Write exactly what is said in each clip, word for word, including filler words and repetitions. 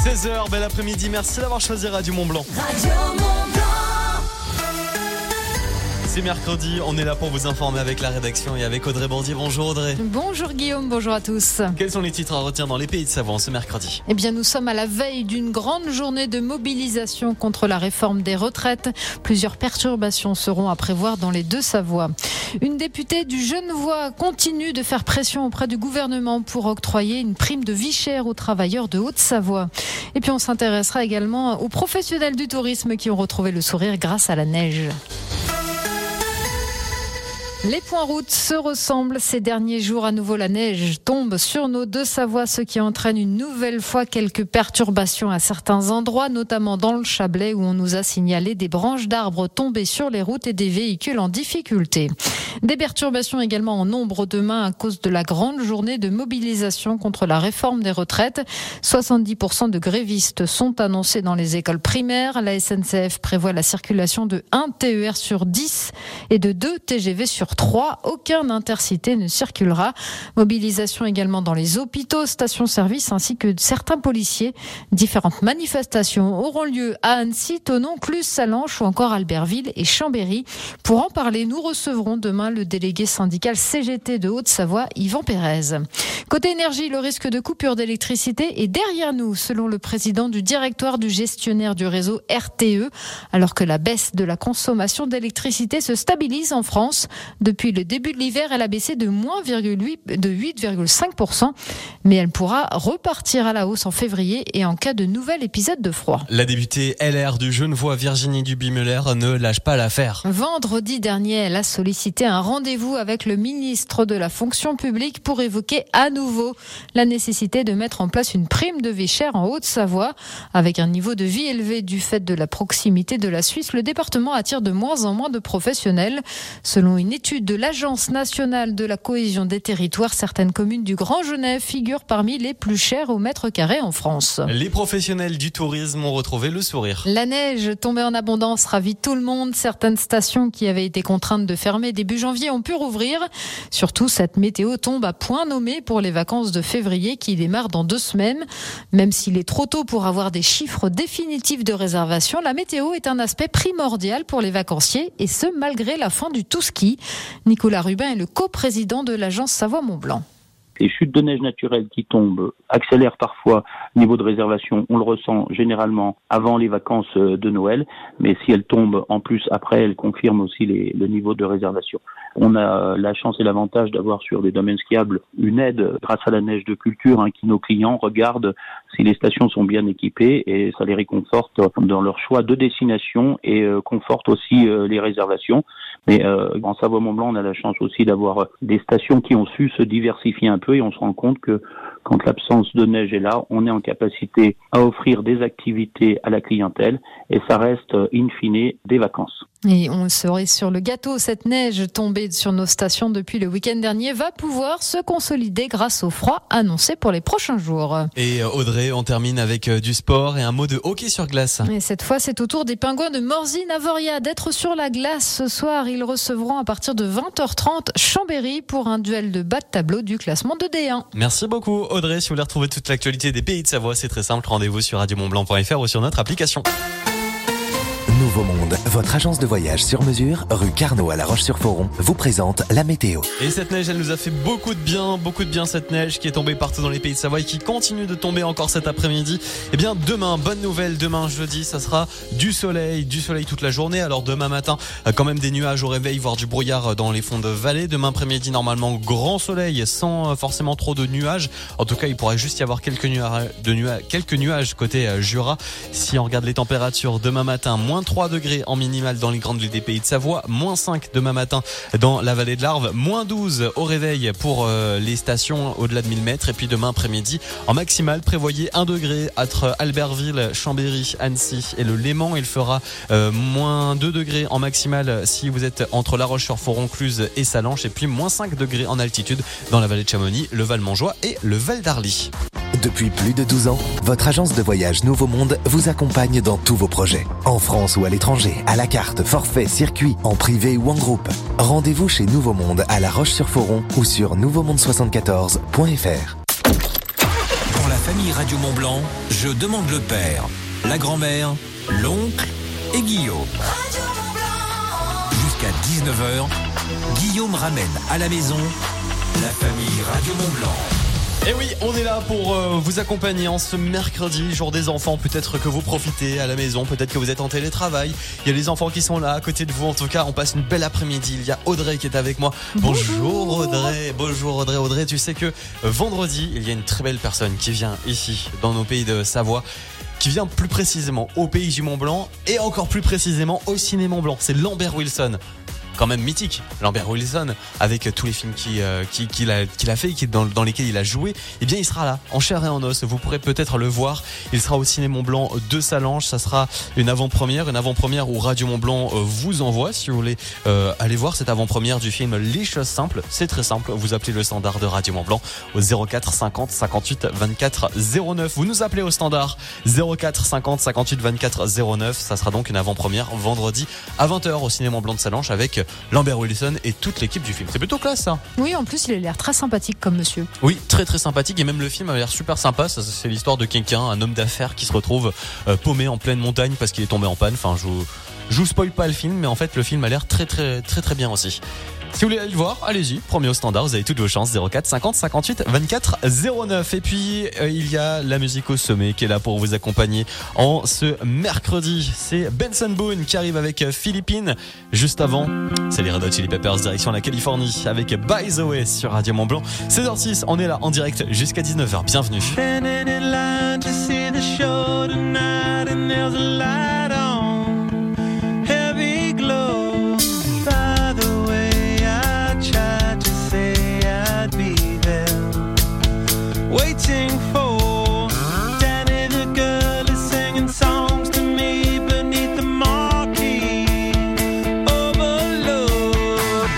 seize heures, bel après-midi, merci d'avoir choisi Radio Mont-Blanc. Radio Mont-Blanc. C'est mercredi, on est là pour vous informer avec la rédaction et avec Audrey Bourdier. Bonjour Audrey. Bonjour Guillaume, bonjour à tous. Quels sont les titres à retenir dans les pays de Savoie ce mercredi ? Eh bien, nous sommes à la veille d'une grande journée de mobilisation contre la réforme des retraites. Plusieurs perturbations seront à prévoir dans les deux Savoies. Une députée du Genevois continue de faire pression auprès du gouvernement pour octroyer une prime de vie chère aux travailleurs de Haute-Savoie. Et puis, on s'intéressera également aux professionnels du tourisme qui ont retrouvé le sourire grâce à la neige. Les points routes se ressemblent ces derniers jours. À nouveau, la neige tombe sur nos deux Savoies, ce qui entraîne une nouvelle fois quelques perturbations à certains endroits, notamment dans le Chablais où on nous a signalé des branches d'arbres tombées sur les routes et des véhicules en difficulté. Des perturbations également en nombre demain à cause de la grande journée de mobilisation contre la réforme des retraites. soixante-dix pour cent de grévistes sont annoncés dans les écoles primaires. La S N C F prévoit la circulation de un T E R sur dix et de deux T G V sur trois. Aucun intercité ne circulera. Mobilisation également dans les hôpitaux, stations-service ainsi que certains policiers. Différentes manifestations auront lieu à Annecy, Thonon, Cluses, Sallanches ou encore Albertville et Chambéry. Pour en parler, nous recevrons demain le délégué syndical C G T de Haute-Savoie, Yvan Pérez. Côté énergie, le risque de coupure d'électricité est derrière nous, selon le président du directoire du gestionnaire du réseau R T E, alors que la baisse de la consommation d'électricité se stabilise en France. Depuis le début de l'hiver, elle a baissé de moins de huit virgule cinq pour cent, mais elle pourra repartir à la hausse en février et en cas de nouvel épisode de froid. La députée L R du Genevois, Virginie Duby-Muller, ne lâche pas l'affaire. Vendredi dernier, elle a sollicité un rendez-vous avec le ministre de la fonction publique pour évoquer à nouveau la nécessité de mettre en place une prime de vie chère en Haute-Savoie. Avec un niveau de vie élevé du fait de la proximité de la Suisse, le département attire de moins en moins de professionnels. Selon une étude de l'Agence nationale de la cohésion des territoires, certaines communes du Grand Genève figurent parmi les plus chères au mètre carré en France. Les professionnels du tourisme ont retrouvé le sourire. La neige tombée en abondance ravit tout le monde. Certaines stations qui avaient été contraintes de fermer début janvier ont pu rouvrir. Surtout, cette météo tombe à point nommé pour les vacances de février qui démarrent dans deux semaines. Même s'il est trop tôt pour avoir des chiffres définitifs de réservation, la météo est un aspect primordial pour les vacanciers et ce, malgré la fin du tout-ski. Nicolas Rubin est le coprésident de l'agence Savoie-Mont-Blanc. Les chutes de neige naturelles qui tombent accélèrent parfois le niveau de réservation. On le ressent généralement avant les vacances de Noël, mais si elles tombent en plus après, elles confirment aussi les, le niveau de réservation. On a la chance et l'avantage d'avoir sur des domaines skiables une aide grâce à la neige de culture hein, qui nos clients regardent si les stations sont bien équipées et ça les réconforte dans leur choix de destination et euh, conforte aussi euh, les réservations. Mais euh, en Savoie-Mont-Blanc, on a la chance aussi d'avoir des stations qui ont su se diversifier un peu et on se rend compte que quand l'absence de neige est là, on est en capacité à offrir des activités à la clientèle et ça reste in fine des vacances. Et on serait sur le gâteau, cette neige tombée sur nos stations depuis le week-end dernier va pouvoir se consolider grâce au froid annoncé pour les prochains jours. Et Audrey, on termine avec du sport et un mot de hockey sur glace. Et cette fois, c'est au tour des Pingouins de Morzine-Avoria d'être sur la glace ce soir. Ils recevront à partir de vingt heures trente Chambéry pour un duel de bas de tableau du classement de D un. Merci beaucoup Audrey. Si vous voulez retrouver toute l'actualité des pays de Savoie, c'est très simple. Rendez-vous sur radio mont blanc point f r ou sur notre application. Nouveau Monde, votre agence de voyage sur mesure, rue Carnot à La Roche-sur-Foron, vous présente la météo. Et cette neige, elle nous a fait beaucoup de bien, beaucoup de bien cette neige qui est tombée partout dans les pays de Savoie et qui continue de tomber encore cet après-midi. Eh bien, demain, bonne nouvelle, demain jeudi, ça sera du soleil, du soleil toute la journée. Alors demain matin, quand même des nuages au réveil, voire du brouillard dans les fonds de vallée. Demain après-midi, normalement, grand soleil sans forcément trop de nuages. En tout cas, il pourrait juste y avoir quelques nuages, de nuages, quelques nuages côté Jura. Si on regarde les températures, demain matin, moins trois degrés en minimal dans les grandes villes des pays de Savoie, moins cinq demain matin dans la vallée de l'Arve, moins douze au réveil pour euh, les stations au-delà de mille mètres et puis demain après-midi en maximal prévoyez un degré entre Albertville, Chambéry, Annecy et le Léman. Il fera euh, moins deux degrés en maximal si vous êtes entre La Roche-sur-Foron, Cluses et Sallanches et puis moins cinq degrés en altitude dans la vallée de Chamonix, le Val-Montjoie et le Val d'Arly. Depuis plus de douze ans, votre agence de voyage Nouveau Monde vous accompagne dans tous vos projets. En France ou à l'étranger, à la carte, forfait, circuit, en privé ou en groupe. Rendez-vous chez Nouveau Monde à La Roche-sur-Foron ou sur nouveau monde soixante-quatorze point f r. Pour la famille Radio Mont Blanc, je demande le père, la grand-mère, l'oncle et Guillaume. Jusqu'à dix-neuf heures, Guillaume ramène à la maison la famille Radio Mont Blanc. Et oui, on est là pour euh, vous accompagner en ce mercredi, jour des enfants. Peut-être que vous profitez à la maison, peut-être que vous êtes en télétravail. Il y a les enfants qui sont là à côté de vous. En tout cas, on passe une belle après-midi. Il y a Audrey qui est avec moi. Bonjour, Bonjour Audrey. Bonjour Audrey. Audrey, tu sais que vendredi, il y a une très belle personne qui vient ici, dans nos pays de Savoie, qui vient plus précisément au pays du Mont Blanc et encore plus précisément au Ciné Mont Blanc. C'est Lambert Wilson. Quand même mythique, Lambert Wilson, avec tous les films qu'il euh, qui, qui a, qu'il a fait, qui, dans, dans lesquels il a joué. Eh bien, il sera là, en chair et en os. Vous pourrez peut-être le voir. Il sera au Ciné Mont Blanc de Salange. Ça sera une avant-première, une avant-première où Radio Mont Blanc euh, vous envoie. Si vous voulez euh, aller voir cette avant-première du film Les Choses Simples, c'est très simple. Vous appelez le standard de Radio Mont Blanc au zéro quatre cinquante cinquante-huit vingt-quatre zéro neuf. Vous nous appelez au standard zéro quatre cinquante cinquante-huit vingt-quatre zéro neuf. Ça sera donc une avant-première vendredi à vingt heures au Ciné Mont Blanc de Salange avec Lambert Wilson et toute l'équipe du film. C'est plutôt classe, ça. Oui, en plus, il a l'air très sympathique comme monsieur. Oui, très très sympathique, et même le film a l'air super sympa. Ça, c'est l'histoire de quelqu'un, un homme d'affaires qui se retrouve euh, paumé en pleine montagne parce qu'il est tombé en panne. Enfin, je vous, je vous spoil pas le film, mais en fait, le film a l'air très très très très bien aussi. Si vous voulez aller le voir, allez-y, premier au standard, vous avez toutes vos chances. Zéro quatre cinquante cinquante-huit vingt-quatre zéro neuf. Et puis euh, il y a la musique au sommet qui est là pour vous accompagner en ce mercredi. C'est Benson Boone qui arrive avec Philippines. Juste avant, c'est les Red Hot Chili Peppers direction la Californie avec By the Way sur Radio Mont Blanc. seize heures six, on est là en direct jusqu'à dix-neuf heures. Bienvenue. Waiting for Danny, the girl is singing songs to me beneath the marquee. Overload.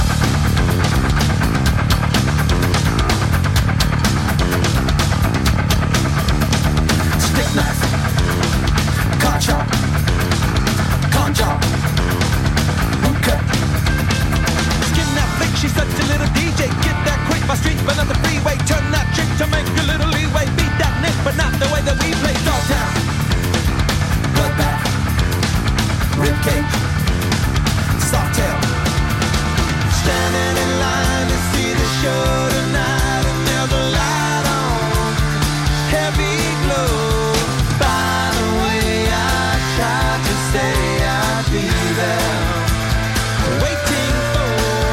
Stick knife, car chop, con job, okay. Skin that flick, she's such a little D J. Get that quick, my street, but not the freeway. Turn that trick to make a little leeway. Beat that nick, but not the way that we play. Dogtown, bloodbath, ribcage, softail. Standing in line to see the show tonight, and there's a light on, heavy glow. By the way, I tried to say I'd be there, waiting for.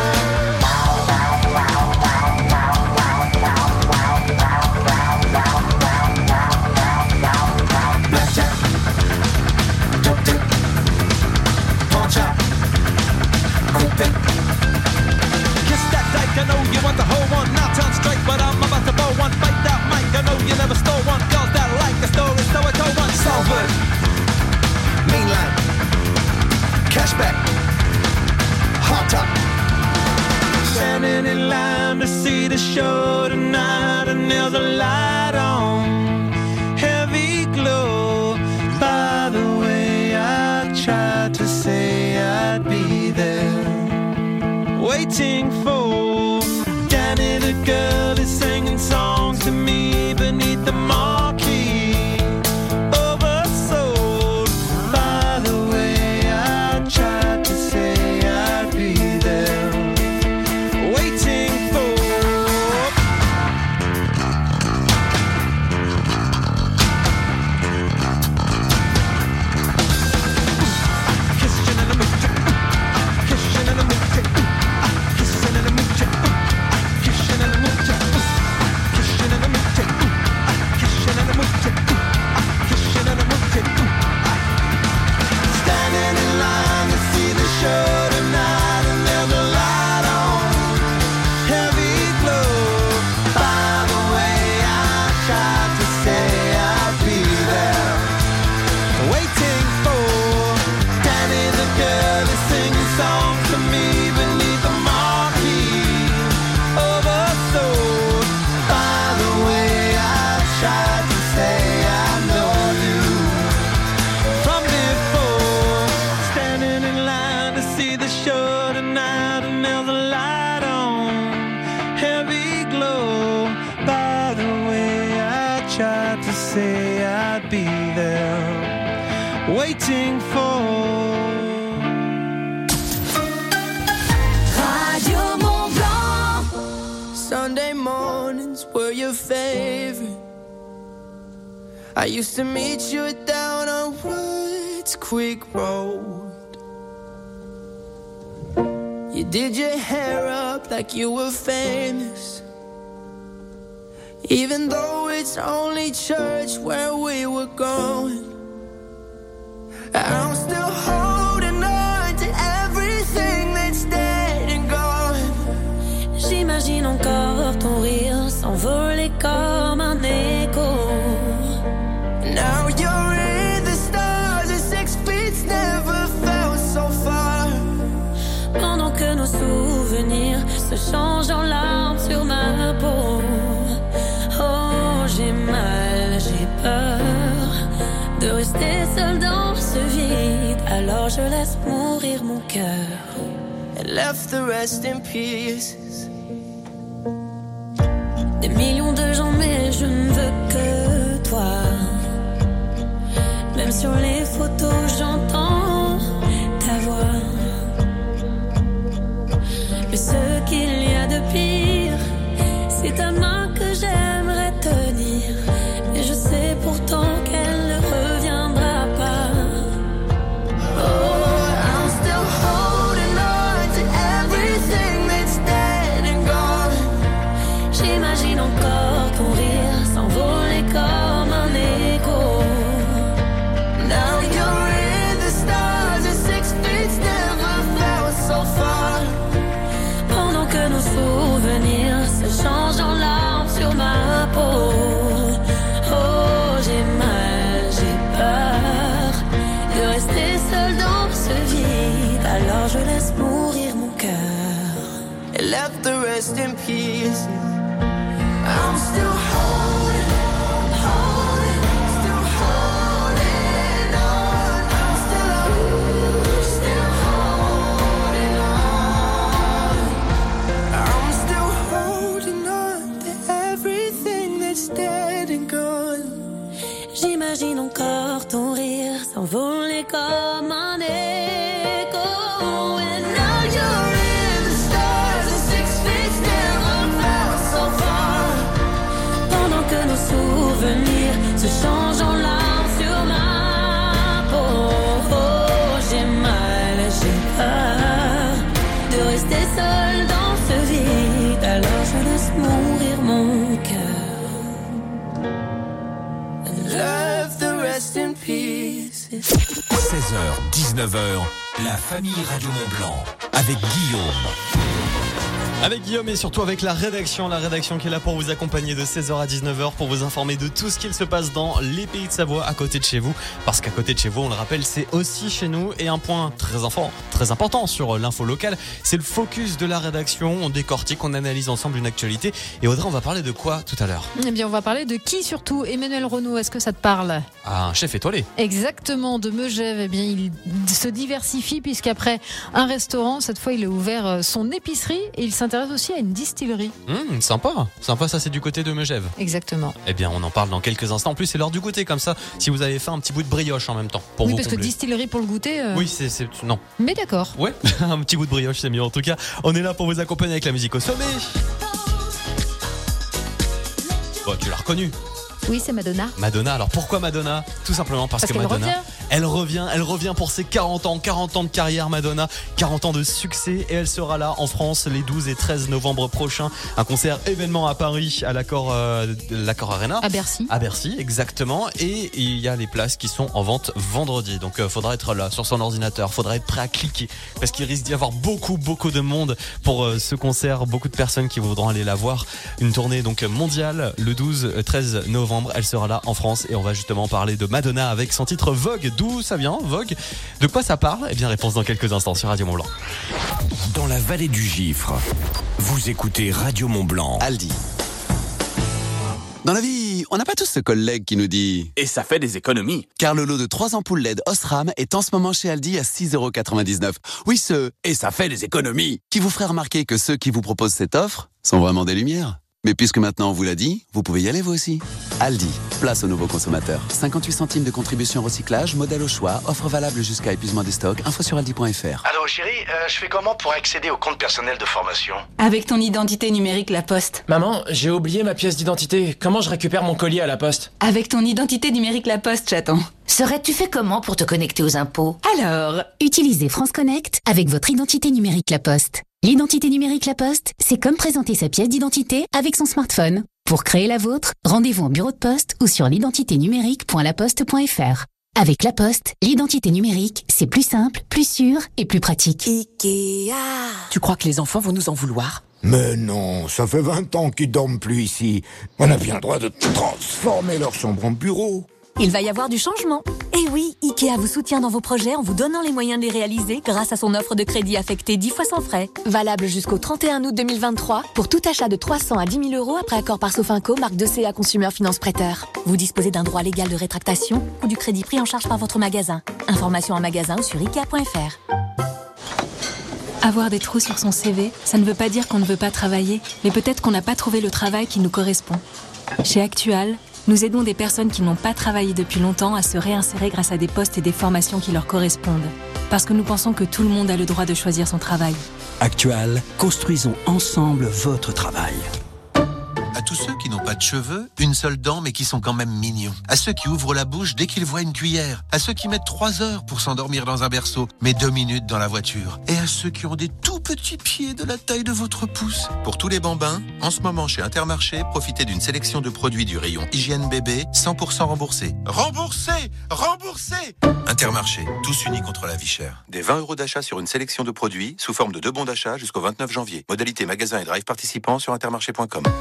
Kiss that dyke, I know you want the whole one. Now turn straight, but I'm about to blow one. Fight that mic, I know you never stole one. Girls that like a story, so I told one. Salford, mainline, cashback, hot top. Standing in line to see the show tonight, and there's a light on, heavy glow. By the way, I tried to say I'd be there, waiting for Danny, the girl is singing songs to me beneath the marquee. Oversold. By the way, I tried to say I'd be there, waiting for. Kissing in the mood, kissing in the mood, kissing in the mood. say I'd be there, waiting for. Radio Mont Blanc. Sunday mornings were your favorite. I used to meet you down on Woods Creek Road. You did your hair up like you were famous, even though it's only church where we were going. I'm still holding on to everything that's dead and gone. J'imagine encore ton rire s'envoler comme un écho. Now you're in the stars and six feet never felt so far. Pendant que nos souvenirs se changent en larmes sur ma peau. Oh, j'ai mal, j'ai peur de rester seule dans ce vide. Alors je laisse mourir mon cœur and left the rest in pieces. Des millions de gens mais je ne veux que toi. Même sur les photos j'entends ta voix. Mais ce qu'il y a de pire, c'est ta main que j'aimerais tenir. Et je sais pourtant qu'elle ne reviendra pas. Oh, I'm still holding on to everything that's dead and gone. J'imagine encore ton rire s'envoler comme un écho. Now you're in the stars and six feet never felt so far. Pendant que nos souvenirs se changent en larmes sur ma peau. Oh, j'ai mal, j'ai peur de rester seule dans ce vide. Alors je laisse mourir mon cœur and left the rest in pieces. I'm still holding, holding, still holding on. I'm still, still holding on. I'm still holding on to everything that's dead and gone. J'imagine encore ton rire s'envoler comme un écho. And now you're in the stars and six feet never felt so far. Pendant que nos souvenirs se changent en larmes sur ma peau. Oh, j'ai mal, j'ai peur de rester seule dans ce vide. Alors je laisse mourir mon cœur and left the rest in pieces. seize heures, dix-neuf heures, la famille Radio Mont Blanc avec Guillaume. Avec Guillaume et surtout avec la rédaction, la rédaction qui est là pour vous accompagner de seize heures à dix-neuf heures pour vous informer de tout ce qu'il se passe dans les pays de Savoie à côté de chez vous. Parce qu'à côté de chez vous, on le rappelle, c'est aussi chez nous. Et un point très, enfant, très important sur l'info locale, c'est le focus de la rédaction. On décortique, on analyse ensemble une actualité. Et Audrey, on va parler de quoi tout à l'heure? Eh bien, on va parler de qui surtout? Emmanuel Renaud, est-ce que ça te parle? Ah, un chef étoilé. Exactement, de Megève. Eh bien, il se diversifie puisqu'après un restaurant, cette fois, il a ouvert son épicerie et il s'intéresse aussi à une distillerie. Mmh, sympa, sympa, ça c'est du côté de Megève. Exactement. Eh bien, on en parle dans quelques instants. En plus, c'est l'heure du goûter, comme ça, si vous avez fait un petit bout de brioche en même temps. Pour oui, vous parce combler. que distillerie pour le goûter. Euh... Oui, c'est, c'est. Non. Mais d'accord. Ouais, un petit bout de brioche, c'est mieux. En tout cas, on est là pour vous accompagner avec la musique au sommet. Bon, tu l'as reconnu. Oui, c'est Madonna. Madonna, alors pourquoi Madonna? Tout simplement parce, parce que qu'elle Madonna, revient. elle revient, elle revient pour ses quarante ans, quarante ans de carrière Madonna, quarante ans de succès et elle sera là en France les douze et treize novembre prochains. Un concert événement à Paris, à l'Accor, euh, l'Accor Arena. À Bercy. À Bercy, exactement. Et il y a les places qui sont en vente vendredi. Donc euh, faudra être là sur son ordinateur, faudra être prêt à cliquer parce qu'il risque d'y avoir beaucoup, beaucoup de monde pour euh, ce concert, beaucoup de personnes qui voudront aller la voir. Une tournée donc mondiale le douze treize novembre. Elle sera là en France et on va justement parler de Madonna avec son titre Vogue. D'où ça vient, Vogue? De quoi ça parle? Eh bien, réponse dans quelques instants sur Radio Mont Blanc. Dans la vallée du Gifre, vous écoutez Radio Mont Blanc. Aldi. Dans la vie, on n'a pas tous ce collègue qui nous dit « Et ça fait des économies !» Car le lot de trois ampoules L E D Osram est en ce moment chez Aldi à six euros quatre-vingt-dix-neuf. Oui, ce « Et ça fait des économies !» qui vous ferait remarquer que ceux qui vous proposent cette offre sont vraiment des lumières. Mais puisque maintenant on vous l'a dit, vous pouvez y aller vous aussi. Aldi, place aux nouveaux consommateurs. cinquante-huit centimes de contribution recyclage, modèle au choix, offre valable jusqu'à épuisement des stocks, info sur aldi point fr. Allô chérie, euh, je fais comment pour accéder au compte personnel de formation? Avec ton identité numérique La Poste. Maman, j'ai oublié ma pièce d'identité. Comment je récupère mon colis à La Poste? Avec ton identité numérique La Poste, chaton. Serais-tu fait comment pour te connecter aux impôts? Alors, utilisez France Connect avec votre identité numérique La Poste. L'identité numérique La Poste, c'est comme présenter sa pièce d'identité avec son smartphone. Pour créer la vôtre, rendez-vous en bureau de poste ou sur l'identité numérique point la poste point fr. Avec La Poste, l'identité numérique, c'est plus simple, plus sûr et plus pratique. Ikea. Tu crois que les enfants vont nous en vouloir? Mais non, ça fait vingt ans qu'ils dorment plus ici. On a bien le droit de transformer leur chambre en bureau. Il va y avoir du changement. Et oui, Ikea vous soutient dans vos projets en vous donnant les moyens de les réaliser grâce à son offre de crédit affecté dix fois sans frais. Valable jusqu'au trente et un août deux mille vingt-trois pour tout achat de trois cents à dix mille euros après accord par Sofinco, marque deux C A Consumer Finance Prêteur. Vous disposez d'un droit légal de rétractation ou du crédit pris en charge par votre magasin. Information en magasin ou sur ikea point fr. avoir des trous sur son C V, ça ne veut pas dire qu'on ne veut pas travailler, mais peut-être qu'on n'a pas trouvé le travail qui nous correspond. Chez Actual, nous aidons des personnes qui n'ont pas travaillé depuis longtemps à se réinsérer grâce à des postes et des formations qui leur correspondent. Parce que nous pensons que tout le monde a le droit de choisir son travail. Actual, construisons ensemble votre travail. À tous ceux qui n'ont pas de cheveux, une seule dent mais qui sont quand même mignons. À ceux qui ouvrent la bouche dès qu'ils voient une cuillère. À ceux qui mettent trois heures pour s'endormir dans un berceau, mais deux minutes dans la voiture. Et à ceux qui ont des tout petits pieds de la taille de votre pouce. Pour tous les bambins, en ce moment chez Intermarché, profitez d'une sélection de produits du rayon hygiène bébé, cent pour cent remboursés. Remboursés! Remboursés! Intermarché, tous unis contre la vie chère. Des vingt euros d'achat sur une sélection de produits sous forme de deux bons d'achat jusqu'au vingt-neuf janvier. Modalité magasin et drive participants sur intermarché point com.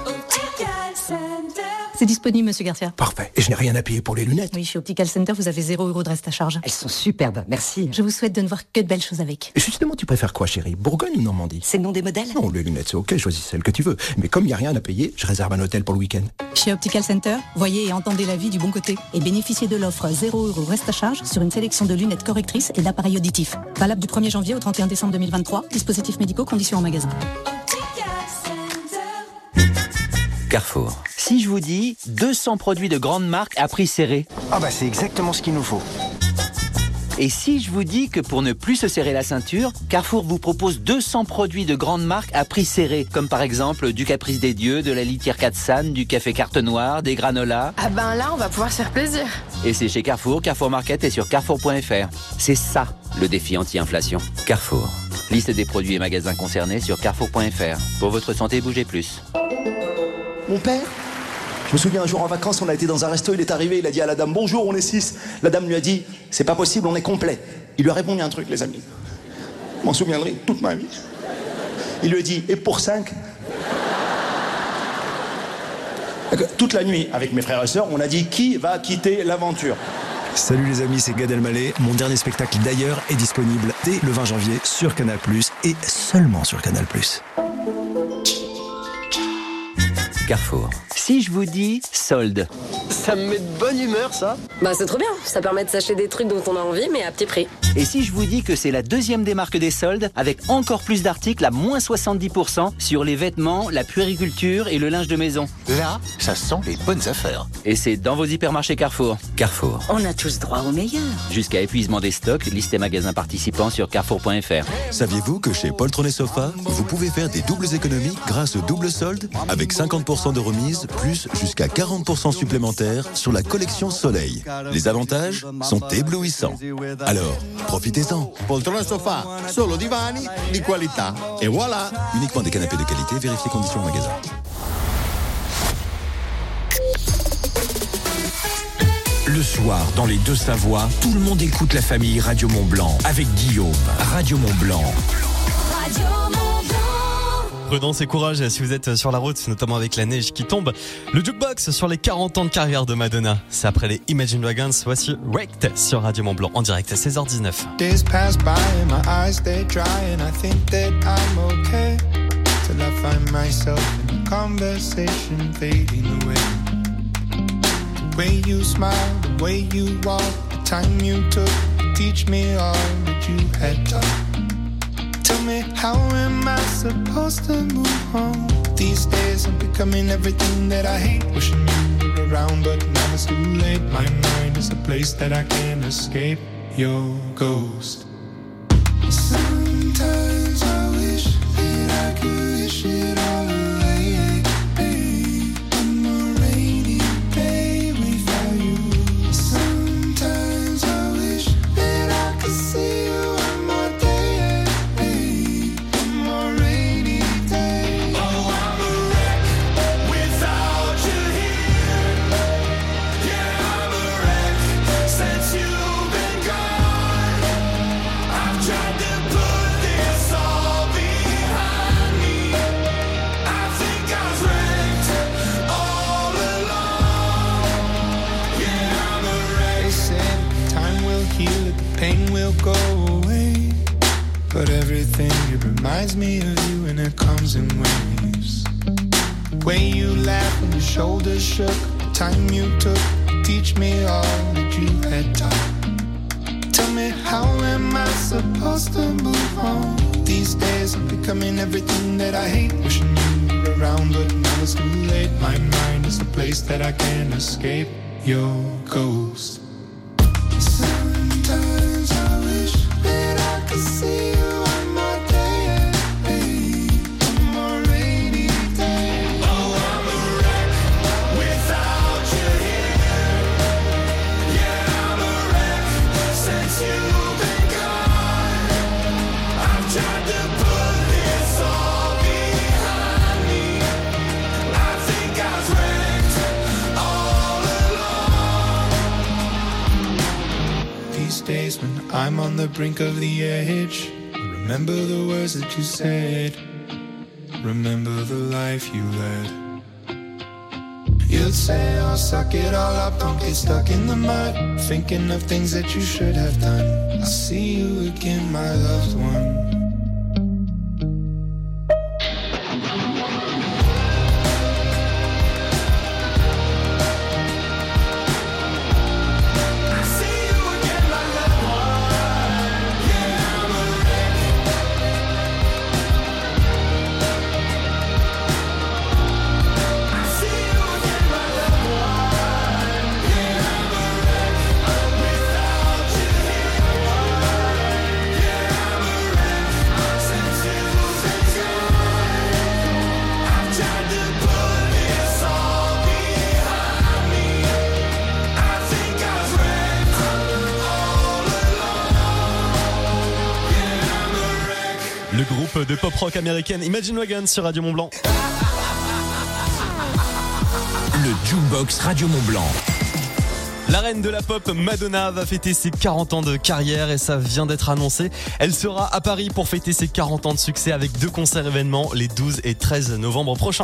C'est disponible, monsieur Garcia. Parfait. Et je n'ai rien à payer pour les lunettes. Oui, chez Optical Center, vous avez zéro euro de reste à charge. Elles sont superbes, merci. Je vous souhaite de ne voir que de belles choses avec. Et justement, tu préfères quoi, chérie? Bourgogne ou Normandie? C'est le nom des modèles? Non, les lunettes, c'est ok, choisis celle que tu veux. Mais comme il n'y a rien à payer, je réserve un hôtel pour le week-end. Chez Optical Center, voyez et entendez la vie du bon côté. Et bénéficiez de l'offre zéro euro reste à charge sur une sélection de lunettes correctrices et d'appareils auditifs. Valable du premier janvier au trente et un décembre deux mille vingt-trois. Dispositifs médicaux, conditions en magasin. Carrefour. Si je vous dis deux cents produits de grandes marques à prix serré. Ah bah c'est exactement ce qu'il nous faut. Et si je vous dis que pour ne plus se serrer la ceinture, Carrefour vous propose deux cents produits de grandes marques à prix serré, comme par exemple du Caprice des Dieux, de la litière Katsan, du café Carte Noire, des granolas. Ah ben là, on va pouvoir se faire plaisir. Et c'est chez Carrefour, Carrefour Market et sur carrefour point fr. C'est ça, le défi anti-inflation. Carrefour. Liste des produits et magasins concernés sur carrefour point fr. Pour votre santé, bougez plus. Mon père, je me souviens un jour en vacances, on a été dans un resto, il est arrivé, il a dit à la dame, bonjour, on est six. La dame lui a dit, c'est pas possible, on est complet. Il lui a répondu un truc, les amis. Je m'en souviendrai toute ma vie. Il lui a dit, et pour cinq? Toute la nuit, avec mes frères et sœurs, on a dit, qui va quitter l'aventure? Salut les amis, c'est Gad Elmaleh. Mon dernier spectacle d'ailleurs est disponible dès le vingt janvier sur Canal plus, et seulement sur Canal plus. Carrefour. Si je vous dis solde. Ça me met de bonne humeur, ça. Bah c'est trop bien, ça permet de s'acheter des trucs dont on a envie, mais à petit prix. Et si je vous dis que c'est la deuxième démarque des soldes, avec encore plus d'articles à moins soixante-dix pour cent sur les vêtements, la puériculture et le linge de maison. Là, ça sent les bonnes affaires. Et c'est dans vos hypermarchés Carrefour. Carrefour. On a tous droit au meilleur. Jusqu'à épuisement des stocks, liste et magasins participants sur carrefour point fr. Saviez-vous que chez Poltron et Sofa, vous pouvez faire des doubles économies grâce au double solde avec cinquante pour cent de remise plus jusqu'à quarante pour cent supplémentaires sur la collection Soleil. Les avantages sont éblouissants. Alors, profitez-en. Poltrone Sofa, solo divani di qualità. Et voilà. Uniquement des canapés de qualité, vérifiez conditions au magasin. Le soir, dans les Deux-Savoies, tout le monde écoute la famille Radio Mont-Blanc avec Guillaume. Radio Mont-Blanc. Radio Prudence et courage si vous êtes sur la route, notamment avec la neige qui tombe. Le jukebox sur les quarante ans de carrière de Madonna. C'est après les Imagine Dragons. Voici Wrecked sur Radio Mont-Blanc en direct à seize heures dix-neuf. Days pass by and my eyes stay dry and I think that I'm okay till I find myself in a conversation fading away. The way you smile, the way you walk, the time you took to teach me all that you had taught. Tell me, how am I supposed to move on? These days I'm becoming everything that I hate. Wishing you were around, but place that I can't escape your ghost. Sometimes I wish that I could wish it all away. One more rainy day without you. Sometimes I wish that I could see you one more day. One more rainy day. Oh, I'm a wreck without you here. Yeah, I'm a wreck since you've been gone. I've tried to put this all behind me. I think I was wrecked all along. Yeah, I'm a wreck. They said time will heal it, the pain will go away. But everything, it reminds me of you, and it comes in waves. The way you laughed when your shoulders shook, the time you took to teach me all that you had taught. Tell me, how am I supposed to move on? These days I'm becoming everything that I hate. Wishing you were around, but now it's too late. My mind is a place that I can't escape your ghost. Sometimes I wish that I could see you one more day. One more rainy day. Oh, I'm a wreck without you here. Yeah, I'm a wreck since you've been gone. I've tried to put this all behind me. I think I was wrecked all along. These days when I'm on the brink of the edge, I remember the words that you said. Remember the life you led. You'd say, oh, suck it all up, don't get stuck in the mud. Thinking of things that you should have done. I'll see you again, my loved one. I see you again, my loved one. Yeah, I'm a wreck. I see you again, my loved one. Yeah, I'm a wreck without you here. Yeah, I'm a wreck since you've been gone. I've tried to put this all behind me. I think I was wrecked all along. Yeah, I'm a wreck. Le groupe de pop rock américaine Imagine Dragons sur Radio Mont Blanc. Le Jukebox Radio Mont Blanc. La reine de la pop, Madonna, va fêter ses quarante ans de carrière et ça vient d'être annoncé. Elle sera à Paris pour fêter ses quarante ans de succès avec deux concerts événements les douze et treize novembre prochains.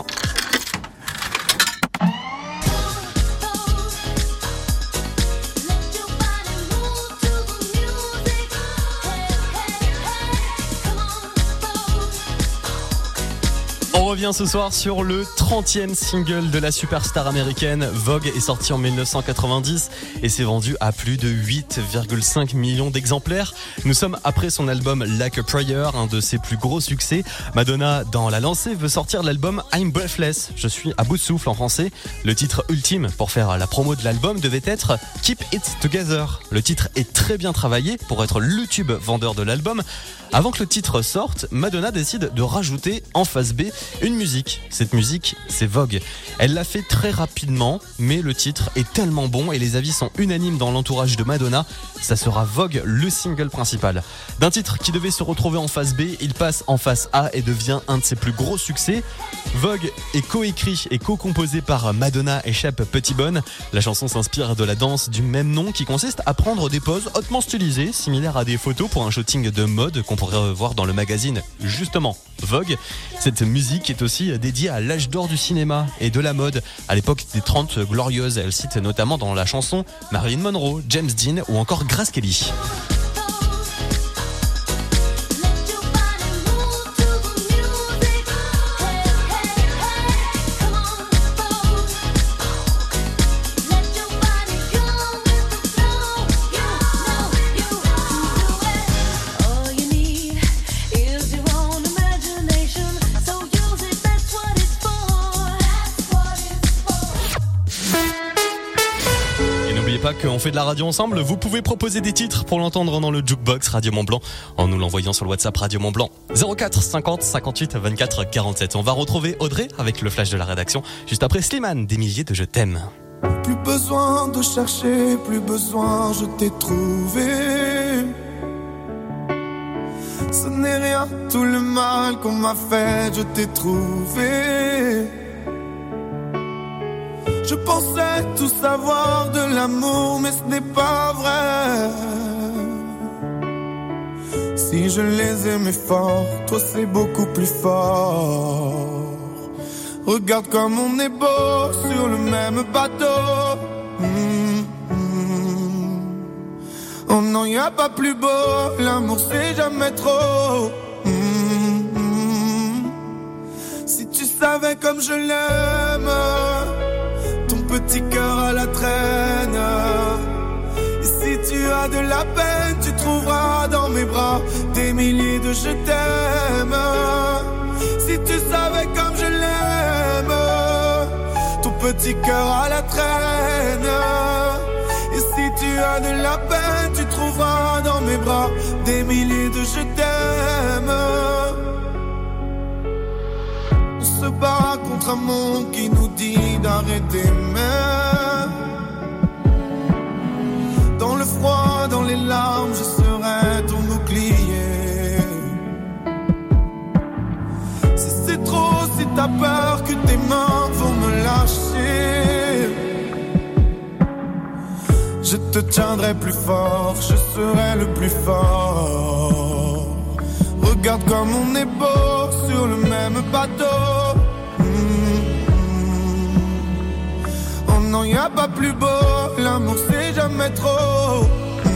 On revient ce soir sur le trentième single de la superstar américaine. Vogue est sorti en dix-neuf cent quatre-vingt-dix et s'est vendu à plus de huit virgule cinq millions d'exemplaires. Nous sommes après son album Like a Prayer, un de ses plus gros succès. Madonna, dans la lancée, veut sortir l'album I'm Breathless. Je suis à bout de souffle en français. Le titre ultime pour faire la promo de l'album devait être Keep It Together. Le titre est très bien travaillé pour être le tube vendeur de l'album. Avant que le titre sorte, Madonna décide de rajouter en face B une musique. Cette musique, c'est Vogue. Elle l'a fait très rapidement, mais le titre est tellement bon et les avis sont unanimes dans l'entourage de Madonna. Ça sera Vogue, le single principal. D'un titre qui devait se retrouver en face B, il passe en face A et devient un de ses plus gros succès. Vogue est coécrit et co-composé par Madonna et Shep Pettibone. La chanson s'inspire de la danse du même nom qui consiste à prendre des poses hautement stylisées, similaires à des photos pour un shooting de mode qu'on pourrait voir dans le magazine justement Vogue. Cette musique est aussi dédiée à l'âge d'or du cinéma et de la mode, à l'époque des trente glorieuses. Elle cite notamment dans la chanson Marilyn Monroe, James Dean ou encore Grace Kelly. pas qu'on fait de la radio ensemble? Vous pouvez proposer des titres pour l'entendre dans le Jukebox Radio Mont Blanc en nous l'envoyant sur le WhatsApp Radio Mont Blanc zéro quatre cinquante cinquante-huit vingt-quatre quarante-sept. On va retrouver Audrey avec le flash de la rédaction juste après Slimane, des milliers de je t'aime. Plus besoin de chercher, plus besoin, je t'ai trouvé. Ce n'est rien, tout le mal qu'on m'a fait, je t'ai trouvé. Je pensais tout savoir de l'amour, mais ce n'est pas vrai. Si je les aimais fort, toi c'est beaucoup plus fort. Regarde comme on est beau sur le même bateau. Mmh, mmh. Oh non, y a pas plus beau, l'amour c'est jamais trop. Mmh, mmh. Si tu savais comme je l'aime, ton petit cœur à la traîne. Et si tu as de la peine, tu trouveras dans mes bras des milliers de je t'aime. Si tu savais comme je l'aime, ton petit cœur à la traîne. Et si tu as de la peine, tu trouveras dans mes bras des milliers de je t'aime. On se bat contre un monde qui nous dit d'arrêter même. Dans le froid, dans les larmes, je serai ton bouclier. Si c'est trop, si t'as peur que tes mains vont me lâcher, je te tiendrai plus fort, je serai le plus fort. Regarde comme on est beau sur le même bateau. Oh non, y a pas plus beau, l'amour c'est jamais trop.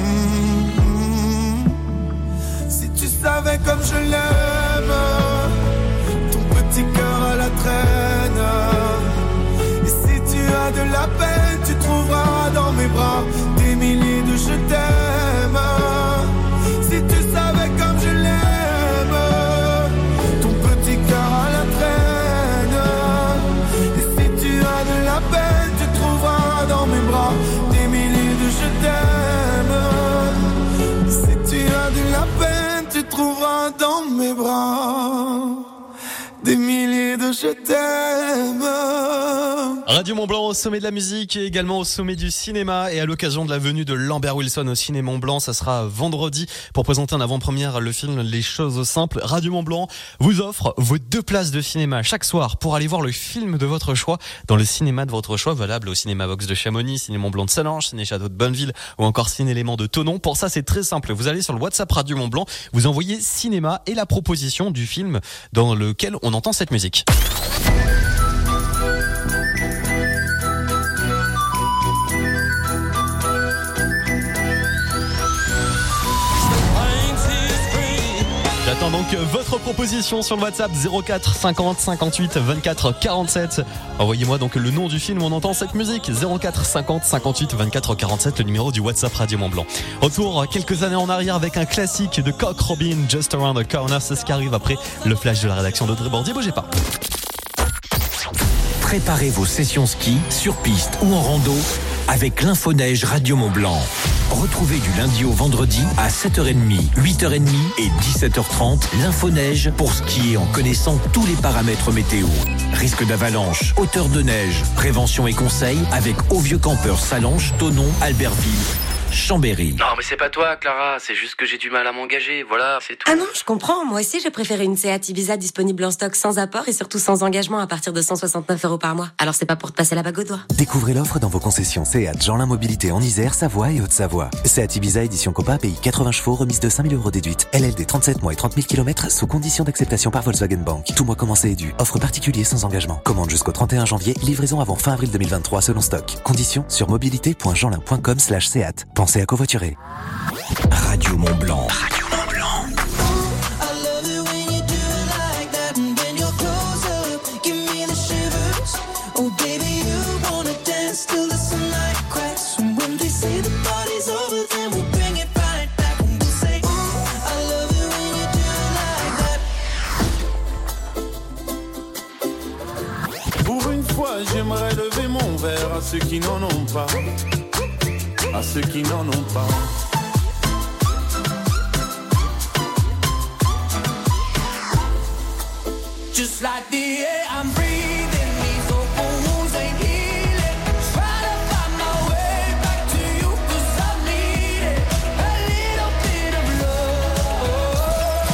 Mmh, si tu savais comme je l'aime, ton petit cœur à la traîne. Et si tu as de la peine, tu trouveras dans mes bras des milliers de je t'aime. Si tu savais comme je l'aime, ton petit cœur à la traîne. Et si tu as de la peine, tu trouveras dans mes bras des milliers de je t'aime. Si tu as de la peine, tu trouveras dans mes bras des milliers de je t'aime. Radio Mont Blanc au sommet de la musique et également au sommet du cinéma, et à l'occasion de la venue de Lambert Wilson au Ciné Mont Blanc, ça sera vendredi pour présenter en avant-première le film Les Choses Simples. Radio Mont Blanc vous offre vos deux places de cinéma chaque soir pour aller voir le film de votre choix dans le cinéma de votre choix, valable au Cinéma Vox de Chamonix, Ciné Mont Blanc de Salange, Ciné Château de Bonneville ou encore Ciné Élément de Thonon. Pour ça, c'est très simple. Vous allez sur le WhatsApp Radio Mont Blanc, vous envoyez cinéma et la proposition du film dans lequel on entend cette musique. J'attends donc votre proposition sur le WhatsApp zéro quatre cinquante cinquante-huit vingt-quatre quarante-sept. Envoyez-moi donc le nom du film où on entend cette musique. zéro quatre cinquante cinquante-huit vingt-quatre quarante-sept, le numéro du WhatsApp Radio Mont Blanc. Retour quelques années en arrière avec un classique de Cock Robin, Just Around the Corner. C'est ce qui arrive après le flash de la rédaction d'Audrey Bordier. Bougez pas. Préparez vos sessions ski, sur piste ou en rando avec l'Infoneige Radio Mont Blanc. Retrouvez du lundi au vendredi à sept heures trente, huit heures trente et dix-sept heures trente l'Infoneige pour skier en connaissant tous les paramètres météo. Risque d'avalanche, hauteur de neige, prévention et conseils avec Au Vieux Campeur Salange, Thonon, Albertville, Chambéry. Non mais c'est pas toi Clara, c'est juste que j'ai du mal à m'engager, voilà, c'est tout. Ah non, je comprends, moi aussi j'ai préféré une Seat Ibiza disponible en stock sans apport et surtout sans engagement à partir de cent soixante-neuf euros par mois. Alors c'est pas pour te passer la bague au doigt. Découvrez l'offre dans vos concessions Seat Jeanlin Mobilité en Isère, Savoie et Haute-Savoie. Seat Ibiza édition Copa, P I quatre-vingts chevaux, remise de cinq mille euros déduite. L L D trente-sept mois et trente mille kilomètres sous condition d'acceptation par Volkswagen Bank. Tout mois commencé est dû. Offre particulier sans engagement. Commande jusqu'au trente et un janvier, livraison avant fin avril deux mille vingt-trois selon stock. Conditions sur mobilité point jeanlin point com slash Seat. Pensez à covoiturer. Radio Mont Blanc. Radio Mont Blanc. Pour une fois, j'aimerais lever mon verre à ceux qui n'en ont pas. à ceux qui n'en ont pas. Just like the air I'm breathing, these open wounds ain't healing. Try to find my way back to you, 'cause I need it. A little bit of love.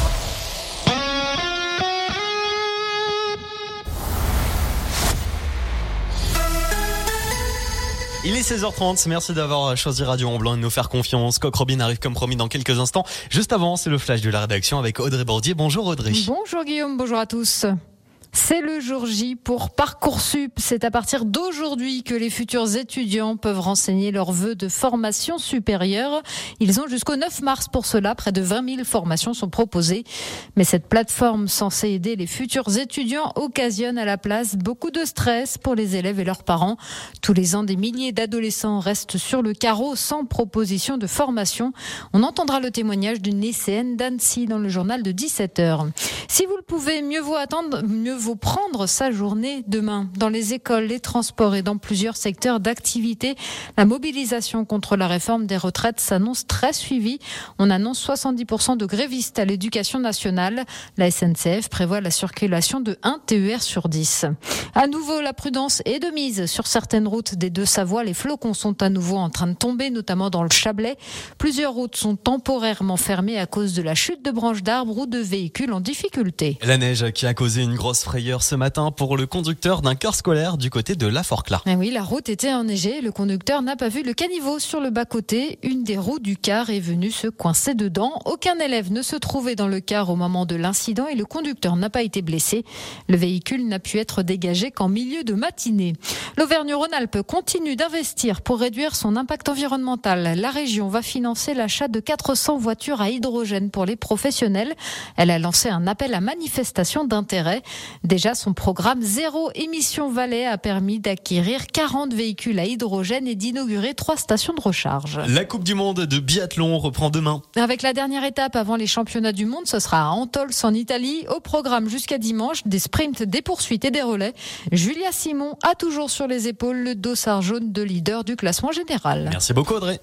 Il est seize heures trente, merci d'avoir choisi Radio Mont-Blanc et de nous faire confiance. Coq Robin arrive comme promis dans quelques instants. Juste avant, c'est le flash de la rédaction avec Audrey Bordier. Bonjour Audrey. Bonjour Guillaume, bonjour à tous. C'est le jour J pour Parcoursup. C'est à partir d'aujourd'hui que les futurs étudiants peuvent renseigner leurs vœux de formation supérieure. Ils ont jusqu'au neuf mars pour cela. Près de vingt mille formations sont proposées. Mais cette plateforme censée aider les futurs étudiants occasionne à la place beaucoup de stress pour les élèves et leurs parents. Tous les ans, des milliers d'adolescents restent sur le carreau sans proposition de formation. On entendra le témoignage d'une lycéenne d'Annecy dans le journal de dix-sept heures. Si vous le pouvez, mieux vaut attendre, mieux vaut prendre sa journée demain. Dans les écoles, les transports et dans plusieurs secteurs d'activité, la mobilisation contre la réforme des retraites s'annonce très suivie. On annonce soixante-dix pour cent de grévistes à l'éducation nationale. La S N C F prévoit la circulation de un T E R sur dix. À nouveau, la prudence est de mise. Sur certaines routes des Deux-Savoie, les flocons sont à nouveau en train de tomber, notamment dans le Chablais. Plusieurs routes sont temporairement fermées à cause de la chute de branches d'arbres ou de véhicules en difficulté. La neige qui a causé une grosse frayeur ce matin pour le conducteur d'un car scolaire du côté de La Forclaz. Ah oui, la route était enneigée. Le conducteur n'a pas vu le caniveau sur le bas-côté. Une des roues du car est venue se coincer dedans. Aucun élève ne se trouvait dans le car au moment de l'incident et le conducteur n'a pas été blessé. Le véhicule n'a pu être dégagé qu'en milieu de matinée. L'Auvergne-Rhône-Alpes continue d'investir pour réduire son impact environnemental. La région va financer l'achat de quatre cents voitures à hydrogène pour les professionnels. Elle a lancé un appel à manifestation d'intérêt. Déjà, son programme Zéro Émission Valais a permis d'acquérir quarante véhicules à hydrogène et d'inaugurer trois stations de recharge. La Coupe du Monde de biathlon reprend demain. Avec la dernière étape avant les championnats du monde, ce sera à Antols en Italie. Au programme jusqu'à dimanche, des sprints, des poursuites et des relais. Julia Simon a toujours sur les épaules le dossard jaune de leader du classement général. Merci beaucoup Audrey.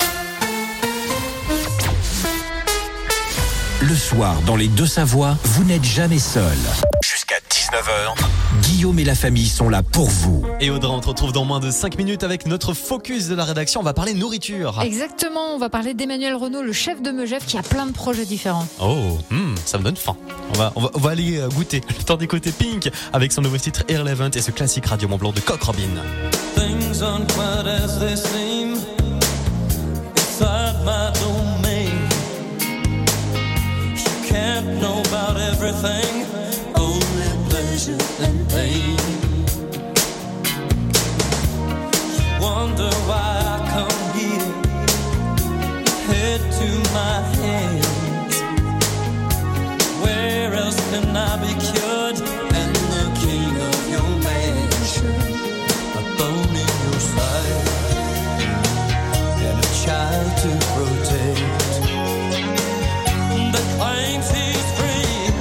Le soir, dans les Deux-Savoie, vous n'êtes jamais seul. Jusqu'à dix-neuf heures, Guillaume et la famille sont là pour vous. Et Audrey, on te retrouve dans moins de cinq minutes avec notre focus de la rédaction. On va parler nourriture. Exactement, on va parler d'Emmanuel Renaud, le chef de Megève, qui a plein de projets différents. Oh, hmm, ça me donne faim. On va, on va, on va aller goûter. Le temps d'écouter Pink avec son nouveau titre Irrelevant et ce classique Radio Mont-Blanc de Coq Robin. Things aren't quite as they seem inside my domain. Can't know about everything, only pleasure and pain. Wonder why I come here, head to my hands. Where else can I be cured and the king of your mansion? A bone in your side and a child to protect. That claims he's free,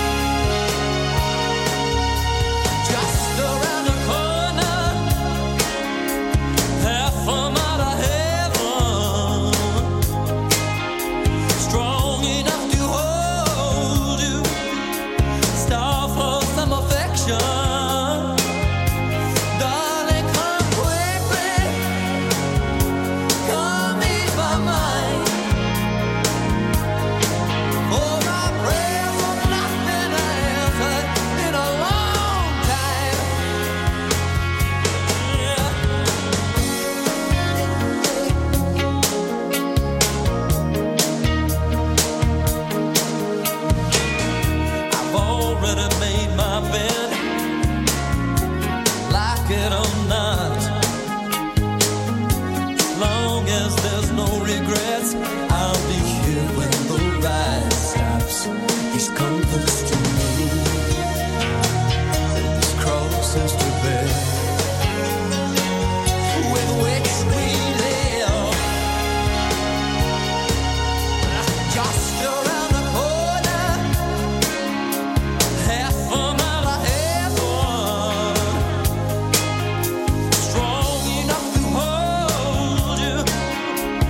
just around the corner, half a mile of heaven, strong enough to hold you, star for some affection. Darling, come quickly, come ease my mind. Oh, my prayers have not been answered in a long time. Yeah. I've already made my bed, like it or not. As long as there's no regrets, I'll be here when the ride stops. These comforts to me, these crosses to bear, with which we live. Just around the corner, half a mile ahead, strong enough to hold you,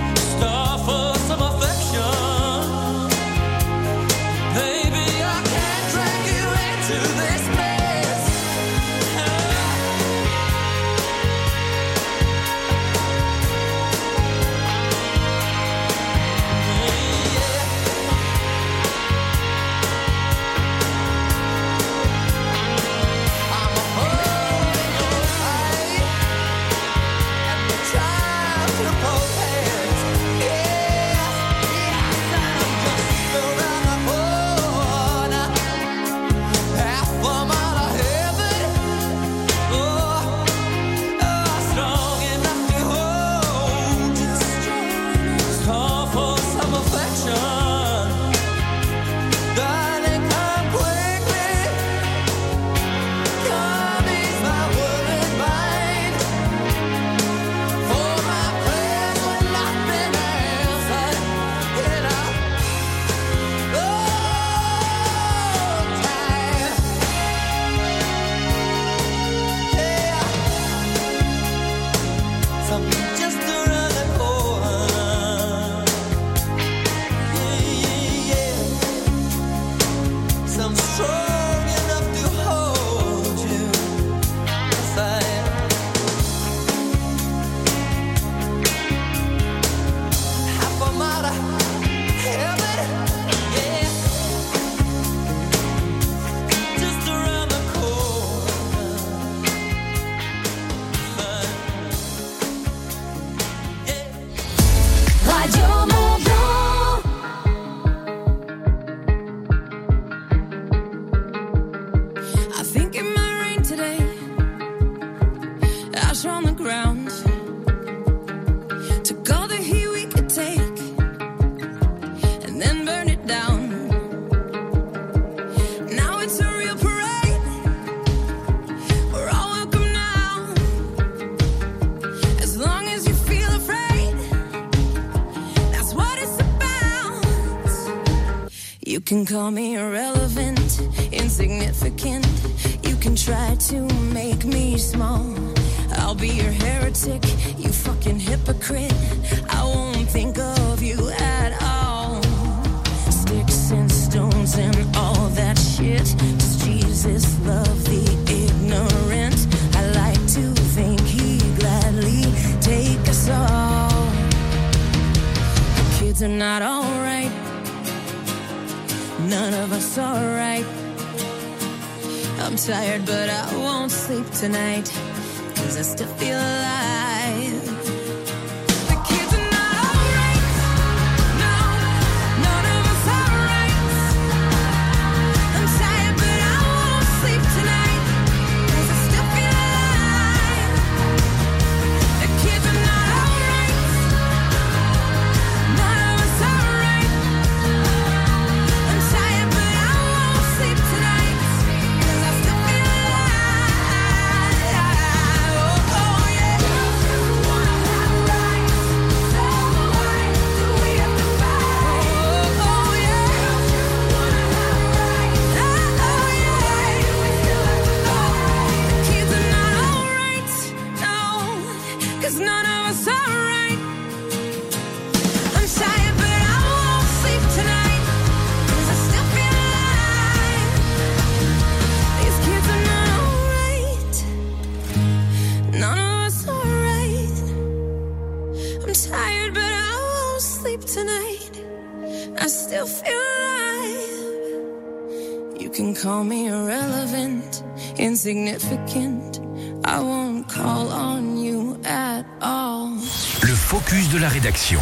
You can call me irrelevant, insignificant. You can try to make me small. I'll be your heretic, you fucking hypocrite. I won't think of you at all. Sticks and stones and all that shit. Does Jesus love the ignorant? I like to think he'd gladly take us all. The kids are not alright. None of us are right. I'm tired, but I won't sleep tonight, 'cause I still feel alive. The kids are not alright. No, none of us are right. I'm tired, but I won't sleep tonight, 'cause I still feel alive. The kids are not alright. None of us are right. I'm tired, but I won't sleep tonight, 'cause I still feel none of us are right. I'm tired, but I won't sleep tonight, 'cause I still feel alive. These kids are not alright. None of us are right. I'm tired, but I won't sleep tonight. I still feel alive. You can call me irrelevant, insignificant. I won't call on you at all. Le focus de la rédaction.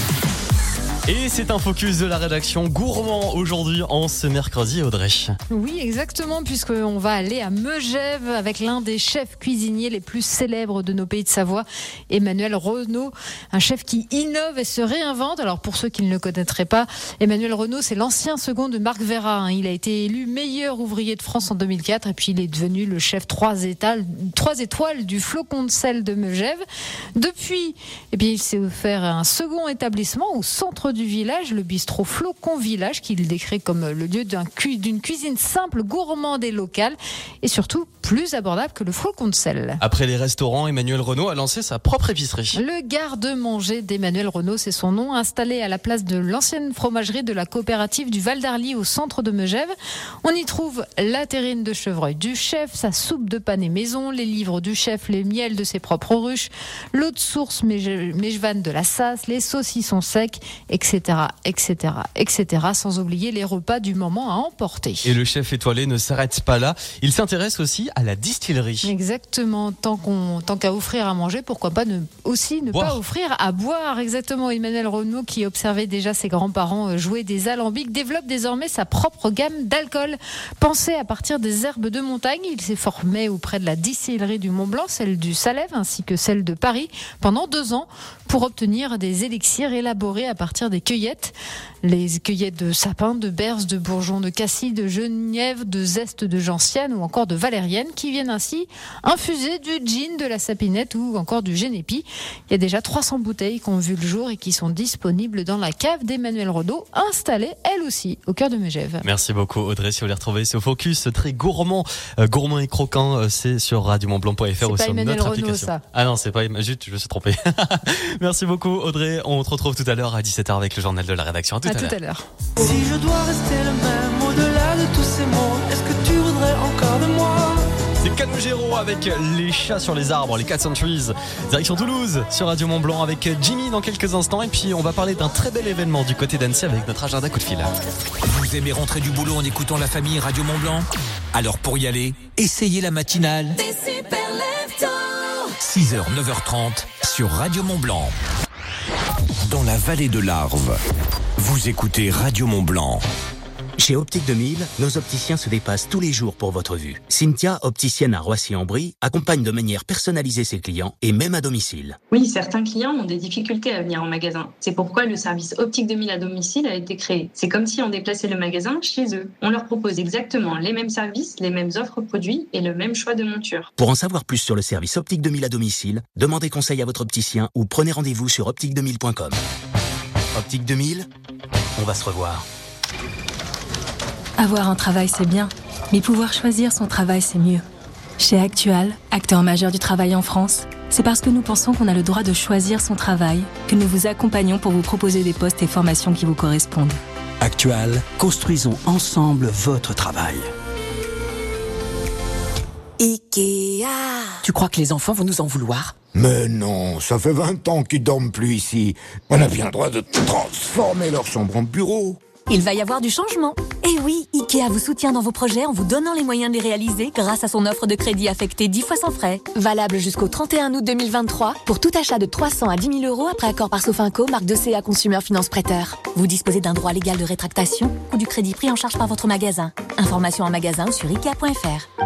Et c'est un focus de la rédaction gourmand aujourd'hui en ce mercredi, Audrey. Oui, exactement, puisqu'on va aller à Megève avec l'un des chefs cuisiniers les plus célèbres de nos pays de Savoie, Emmanuel Renaud, un chef qui innove et se réinvente. Alors pour ceux qui ne le connaîtraient pas, Emmanuel Renaud, c'est l'ancien second de Marc Verrat. Il a été élu meilleur ouvrier de France en deux mille quatre et puis il est devenu le chef trois étoiles, trois étoiles du Flocon de sel de Megève. Depuis, eh bien, il s'est offert un second établissement au centre du village, le bistrot Flocon Village, qu'il décrit comme le lieu d'un cu- d'une cuisine simple, gourmande et locale, et surtout plus abordable que le Flocon de sel. Après les restaurants, Emmanuel Renaud a lancé sa propre épicerie. Le garde-manger d'Emmanuel Renaud, c'est son nom, installé à la place de l'ancienne fromagerie de la coopérative du Val d'Arly au centre de Megève. On y trouve la terrine de chevreuil du chef, sa soupe de panais maison, les livres du chef, les miels de ses propres ruches, l'eau de source Mejvan de la Sasse, les saucissons secs, et cetera, et cetera, et cetera, sans oublier les repas du moment à emporter. Et le chef étoilé ne s'arrête pas là, il s'intéresse aussi à la distillerie. Exactement, tant qu'on, tant qu'à offrir à manger, pourquoi pas ne, aussi ne boire. Pas offrir à boire. Exactement, Emmanuel Renaud, qui observait déjà ses grands-parents jouer des alambics, développe désormais sa propre gamme d'alcool. Pensé à partir des herbes de montagne, il s'est formé auprès de la distillerie du Mont-Blanc, celle du Salève ainsi que celle de Paris pendant deux ans pour obtenir des élixirs élaborés à partir des cueillettes. Les cueillettes de sapins, de berces, de bourgeons, de cassis, de genièvre, de zeste de gentiane ou encore de valériane qui viennent ainsi infuser du gin, de la sapinette ou encore du génépi. Il y a déjà trois cents bouteilles qui ont vu le jour et qui sont disponibles dans la cave d'Emmanuel Renaud, installée elle aussi au cœur de Megève. Merci beaucoup Audrey. Si vous voulez retrouver ce focus très gourmand, euh, gourmand et croquant, euh, c'est sur radio mont blanc point f r ou sur notre Renaud, application. ça. Ah non, c'est pas juste, je me suis trompé. Merci beaucoup Audrey. On te retrouve tout à l'heure à dix-sept heures avec le journal de la rédaction. À tout à, à, tout l'heure. à l'heure. Si je dois rester le même au-delà de tous ces mots, est-ce que tu voudrais encore de moi? C'est Calogero avec les chats sur les arbres, les Cats and Trees. Direction Toulouse sur Radio Mont Blanc avec Jimmy dans quelques instants. Et puis on va parler d'un très bel événement du côté d'Annecy avec notre agenda coup de fil. Vous aimez rentrer du boulot en écoutant la famille Radio Mont Blanc? Alors pour y aller, essayez la matinale. Des super leftos. six heures, neuf heures trente sur Radio Mont Blanc. Dans la vallée de l'Arve, vous écoutez Radio Mont Blanc. Chez Optique deux mille, nos opticiens se dépassent tous les jours pour votre vue. Cynthia, opticienne à Roissy-en-Brie, accompagne de manière personnalisée ses clients et même à domicile. Oui, certains clients ont des difficultés à venir en magasin. C'est pourquoi le service Optique deux mille à domicile a été créé. C'est comme si on déplaçait le magasin chez eux. On leur propose exactement les mêmes services, les mêmes offres produits et le même choix de monture. Pour en savoir plus sur le service Optique deux mille à domicile, demandez conseil à votre opticien ou prenez rendez-vous sur optique deux mille point com. Optique deux mille, on va se revoir. Avoir un travail, c'est bien, mais pouvoir choisir son travail, c'est mieux. Chez Actual, acteur majeur du travail en France, c'est parce que nous pensons qu'on a le droit de choisir son travail que nous vous accompagnons pour vous proposer des postes et formations qui vous correspondent. Actual, construisons ensemble votre travail. Ikea. Tu crois que les enfants vont nous en vouloir? Mais non, ça fait vingt ans qu'ils dorment plus ici. On a bien le droit de transformer leur chambre en bureau. Il va y avoir du changement. Et oui, Ikea vous soutient dans vos projets en vous donnant les moyens de les réaliser grâce à son offre de crédit affectée dix fois sans frais. Valable jusqu'au trente et un août deux mille vingt-trois pour tout achat de trois cents à dix mille euros après accord par Sofinco, marque de C A Consumer Finance Prêteur. Vous disposez d'un droit légal de rétractation ou du crédit pris en charge par votre magasin. Information en magasin ou sur ikea point f r.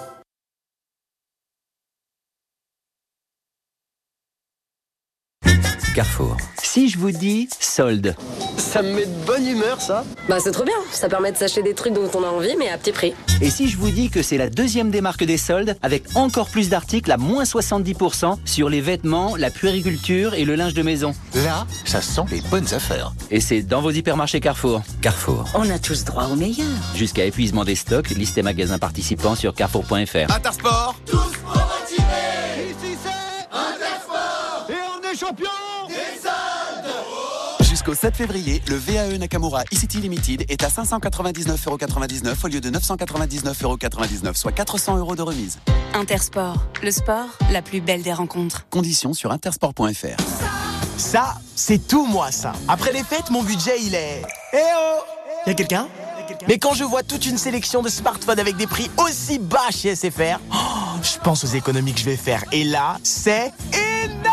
Carrefour. Si je vous dis solde. Ça me met de bonne humeur, ça. Bah c'est trop bien, ça permet de s'acheter des trucs dont on a envie mais à petit prix. Et si je vous dis que c'est la deuxième des marques des soldes, avec encore plus d'articles à moins soixante-dix pour cent sur les vêtements, la puériculture et le linge de maison. Là, ça sent les bonnes affaires. Et c'est dans vos hypermarchés Carrefour. Carrefour. On a tous droit au meilleur. Jusqu'à épuisement des stocks, liste et magasins participants sur carrefour point f r. Intersport. Tous pour motiver. Ici c'est Intersport. Et on est champion des soldes. Jusqu'au sept février, le V A E Nakamura E-City Limited est à cinq cent quatre-vingt-dix-neuf euros quatre-vingt-dix-neuf au lieu de neuf cent quatre-vingt-dix-neuf euros quatre-vingt-dix-neuf, soit quatre cents euros de remise. Intersport, le sport, la plus belle des rencontres. Conditions sur intersport point f r. Ça, c'est tout moi ça. Après les fêtes, mon budget il est... Eh oh! Y'a quelqu'un? Mais quand je vois toute une sélection de smartphones avec des prix aussi bas chez S F R, oh, je pense aux économies que je vais faire. Et là, c'est énorme!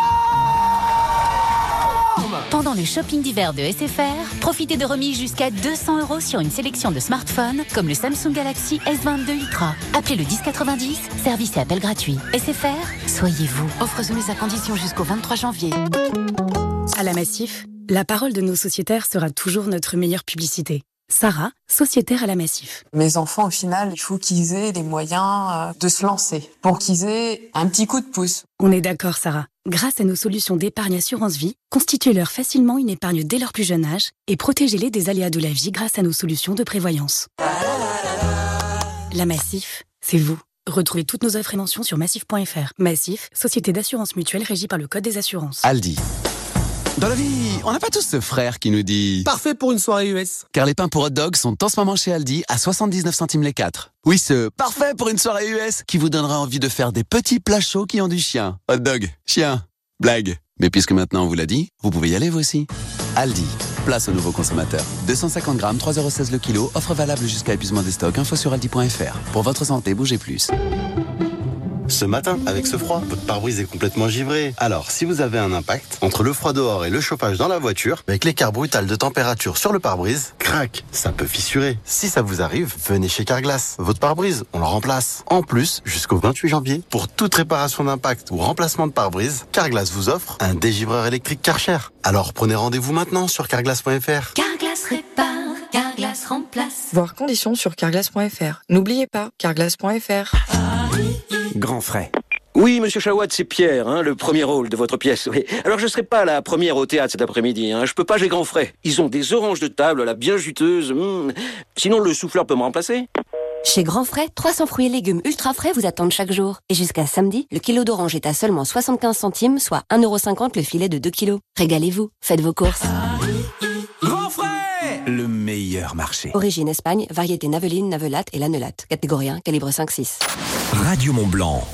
Pendant le shopping d'hiver de S F R, profitez de remises jusqu'à deux cents euros sur une sélection de smartphones comme le Samsung Galaxy S vingt-deux Ultra. Appelez le dix quatre-vingt-dix, service et appel gratuit. S F R, soyez vous. Offre soumise à condition jusqu'au vingt-trois janvier. À la Massif, la parole de nos sociétaires sera toujours notre meilleure publicité. Sarah, sociétaire à la Massif. Mes enfants, au final, il faut qu'ils aient les moyens de se lancer, pour qu'ils aient un petit coup de pouce. On est d'accord, Sarah. Grâce à nos solutions d'épargne assurance vie, constituez-leur facilement une épargne dès leur plus jeune âge et protégez-les des aléas de la vie grâce à nos solutions de prévoyance. La Massif, c'est vous. Retrouvez toutes nos offres et mentions sur massif point f r. Massif, société d'assurance mutuelle régie par le Code des assurances. Aldi. Dans la vie, on n'a pas tous ce frère qui nous dit... Parfait pour une soirée U S. Car les pains pour hot dog sont en ce moment chez Aldi à soixante-dix-neuf centimes les quatre. Oui, ce parfait pour une soirée U S qui vous donnera envie de faire des petits plats chauds qui ont du chien. Hot dog, chien, blague. Mais puisque maintenant on vous l'a dit, vous pouvez y aller vous aussi. Aldi, place aux nouveaux consommateurs. deux cent cinquante grammes, trois euros seize le kilo, offre valable jusqu'à épuisement des stocks. Info sur aldi point f r. Pour votre santé, bougez plus. Ce matin, avec ce froid, votre pare-brise est complètement givré. Alors, si vous avez un impact, entre le froid dehors et le chauffage dans la voiture, avec l'écart brutal de température sur le pare-brise, crac, ça peut fissurer. Si ça vous arrive, venez chez Carglass. Votre pare-brise, on le remplace. En plus, jusqu'au vingt-huit janvier, pour toute réparation d'impact ou remplacement de pare-brise, Carglass vous offre un dégivreur électrique Karcher. Alors prenez rendez-vous maintenant sur carglass point f r. Carglass répare, Carglass remplace. Voir conditions sur carglass point f r. N'oubliez pas, carglass point f r. Grand frais. Oui, monsieur Chawat, c'est Pierre, hein, le premier rôle de votre pièce. Oui. Alors, je serai pas la première au théâtre cet après-midi. Hein. Je peux pas, j'ai grand frais. Ils ont des oranges de table, là, bien juteuses. Mmh. Sinon, le souffleur peut me remplacer. Chez Grand Frais, trois cents fruits et légumes ultra frais vous attendent chaque jour. Et jusqu'à samedi, le kilo d'orange est à seulement soixante-quinze centimes, soit un euro cinquante le filet de deux kilos. Régalez-vous, faites vos courses. Grand frais, le meilleur marché. Origine Espagne, variété Naveline, Navelate et Lanelate. Catégorie un, calibre cinq six. Radio Mont Blanc.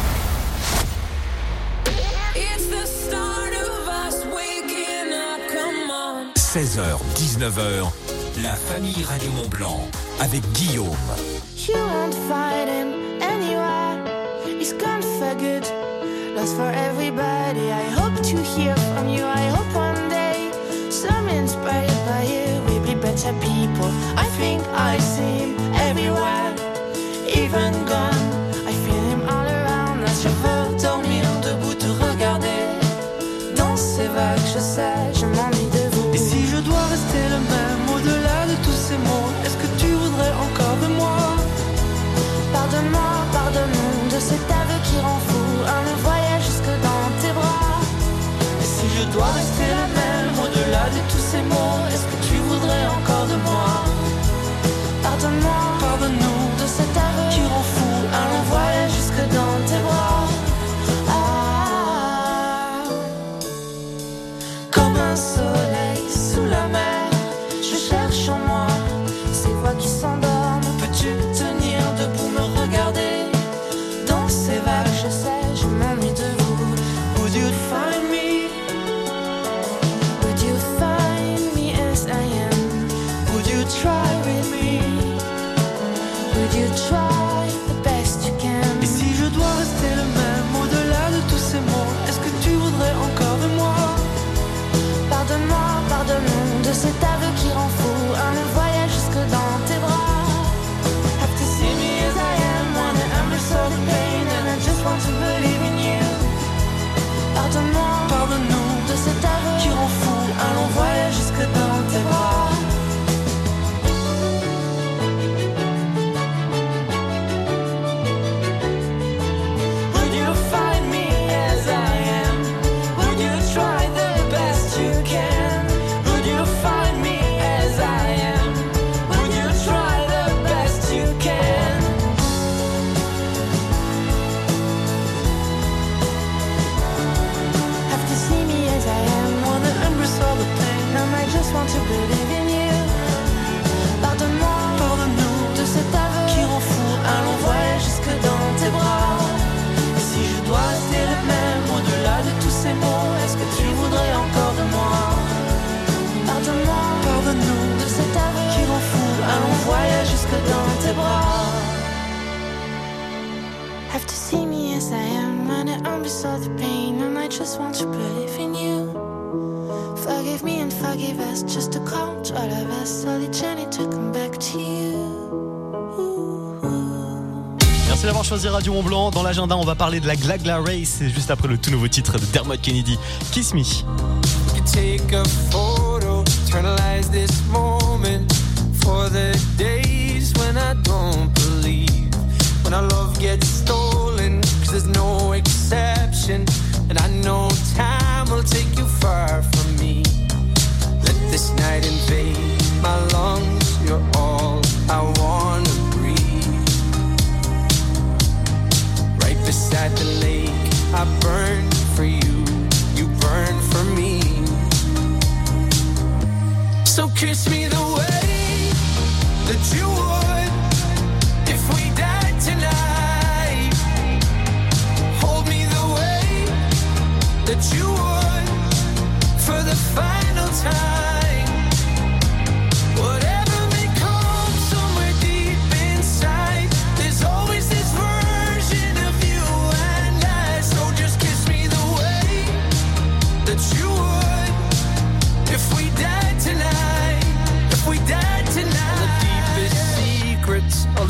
seize heures, dix-neuf heures, la famille Radio Mont Blanc avec Guillaume. You won't find him anywhere. He's gone for good, lost for everybody. I hope to hear from you. I hope one day, some inspired by you, we'll be better people. I think I see him everywhere, even gone. I feel him all around. Là, je veux dormir debout, te regarder. Dans ces vagues, je sais, je m'ennuie de vous. Et si je dois rester le même au-delà de tous ces mots, est-ce que tu voudrais encore de moi? Pardonne-moi, pardonne-nous de cet aveu qui rend fou. Un voyage jusque dans tes bras. Et si je dois rester la même au-delà de tous ces mots, est-ce que tu voudrais encore de moi? Pardonne-moi, pardonne-nous de cet aveu qui rend fou. Un long voyage jusque dans tes bras. Ah, comme un soleil sous la mer, je cherche en moi ces voix qui s'endorment. Peux-tu tenir debout, me regarder? Dans ces vagues, je sais, je m'ennuie de vous. Would you find me? Would you find me as I am? Would you try with me? Would you try the best you can? Et si je dois rester le même au-delà de tous ces mots, est-ce que tu voudrais encore de moi? Pardonne-moi, pardonne-nous de cet aveu qui rend fou. Un long voyage jusque dans tes bras. Have to see me as I am, wanna understand the pain, and I just want to believe in you. Pardonne-moi, pardonne-nous de cet aveu qui rend fou. Un long voyage jusque dans tes bras. Would you find me as I am? Would you try the best you can? Would you find me as I am? Would you try the best you can? Have to see me as I am, Wanna embrace all the pain, and I just want to believe in you. Pardonne-moi, pardonne-nous de cet aveu qui rend fou. un long voyage jusque dans tes bras. Et si je dois rester le même au-delà de tous ces mots, est-ce que tu voudrais encore de moi? Pardonne-moi, pardonne-nous de cet aveu qui rend fou. un long voyage jusque dans tes bras. Have to see me as I am, when I understand the pain, and I just want to believe in you. Forgive me and forgive us, just to count all of us, so the journey to come back to you. Merci d'avoir choisi Radio Mont Blanc. Dans l'agenda, on va parler de la Glagla Race, et juste après le tout nouveau titre de Dermot Kennedy, Kiss Me. Take a photo, eternalize this moment for the days when I don't believe, when our love gets stolen, cause there's no exception, and I know time will take you far from me. Let this night invade my lungs, you're all I wanna breathe. Right beside the lake, I burn for you, you burn for me. So kiss me the way that you would if we died tonight. Hold me the way that you would for the final time. Whatever may come somewhere deep inside, there's always this version of you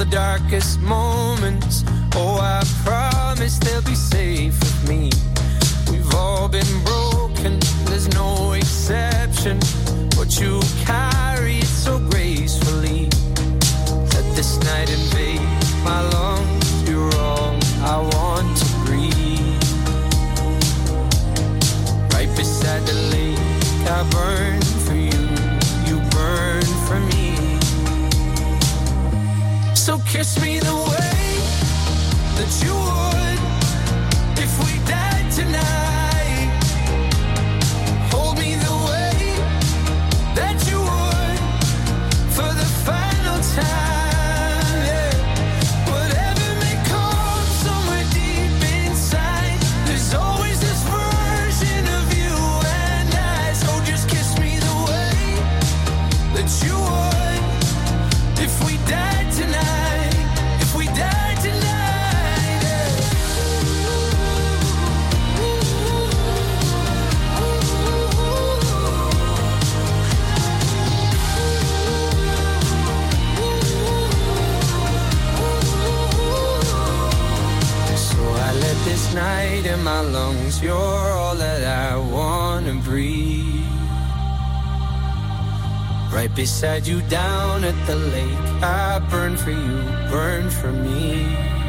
the darkest moments. Oh, I promise they'll be safe with me. We've all been broken, there's no exception. But you carry it so gracefully. Let this night invade my lungs. You're all I want to breathe. Right beside the lake, I burn for you. You burn for me. So kiss me the way that you would if we died tonight. Hold me the way that you would for the final time. Yeah. Whatever may come somewhere deep inside, there's always this version of you and I. So just kiss me the way that you would if we died tonight. If we died tonight. Yeah. So I let this night in my lungs. You're all that I wanna breathe. Right beside you down at the lake, I burn for you, burn for me.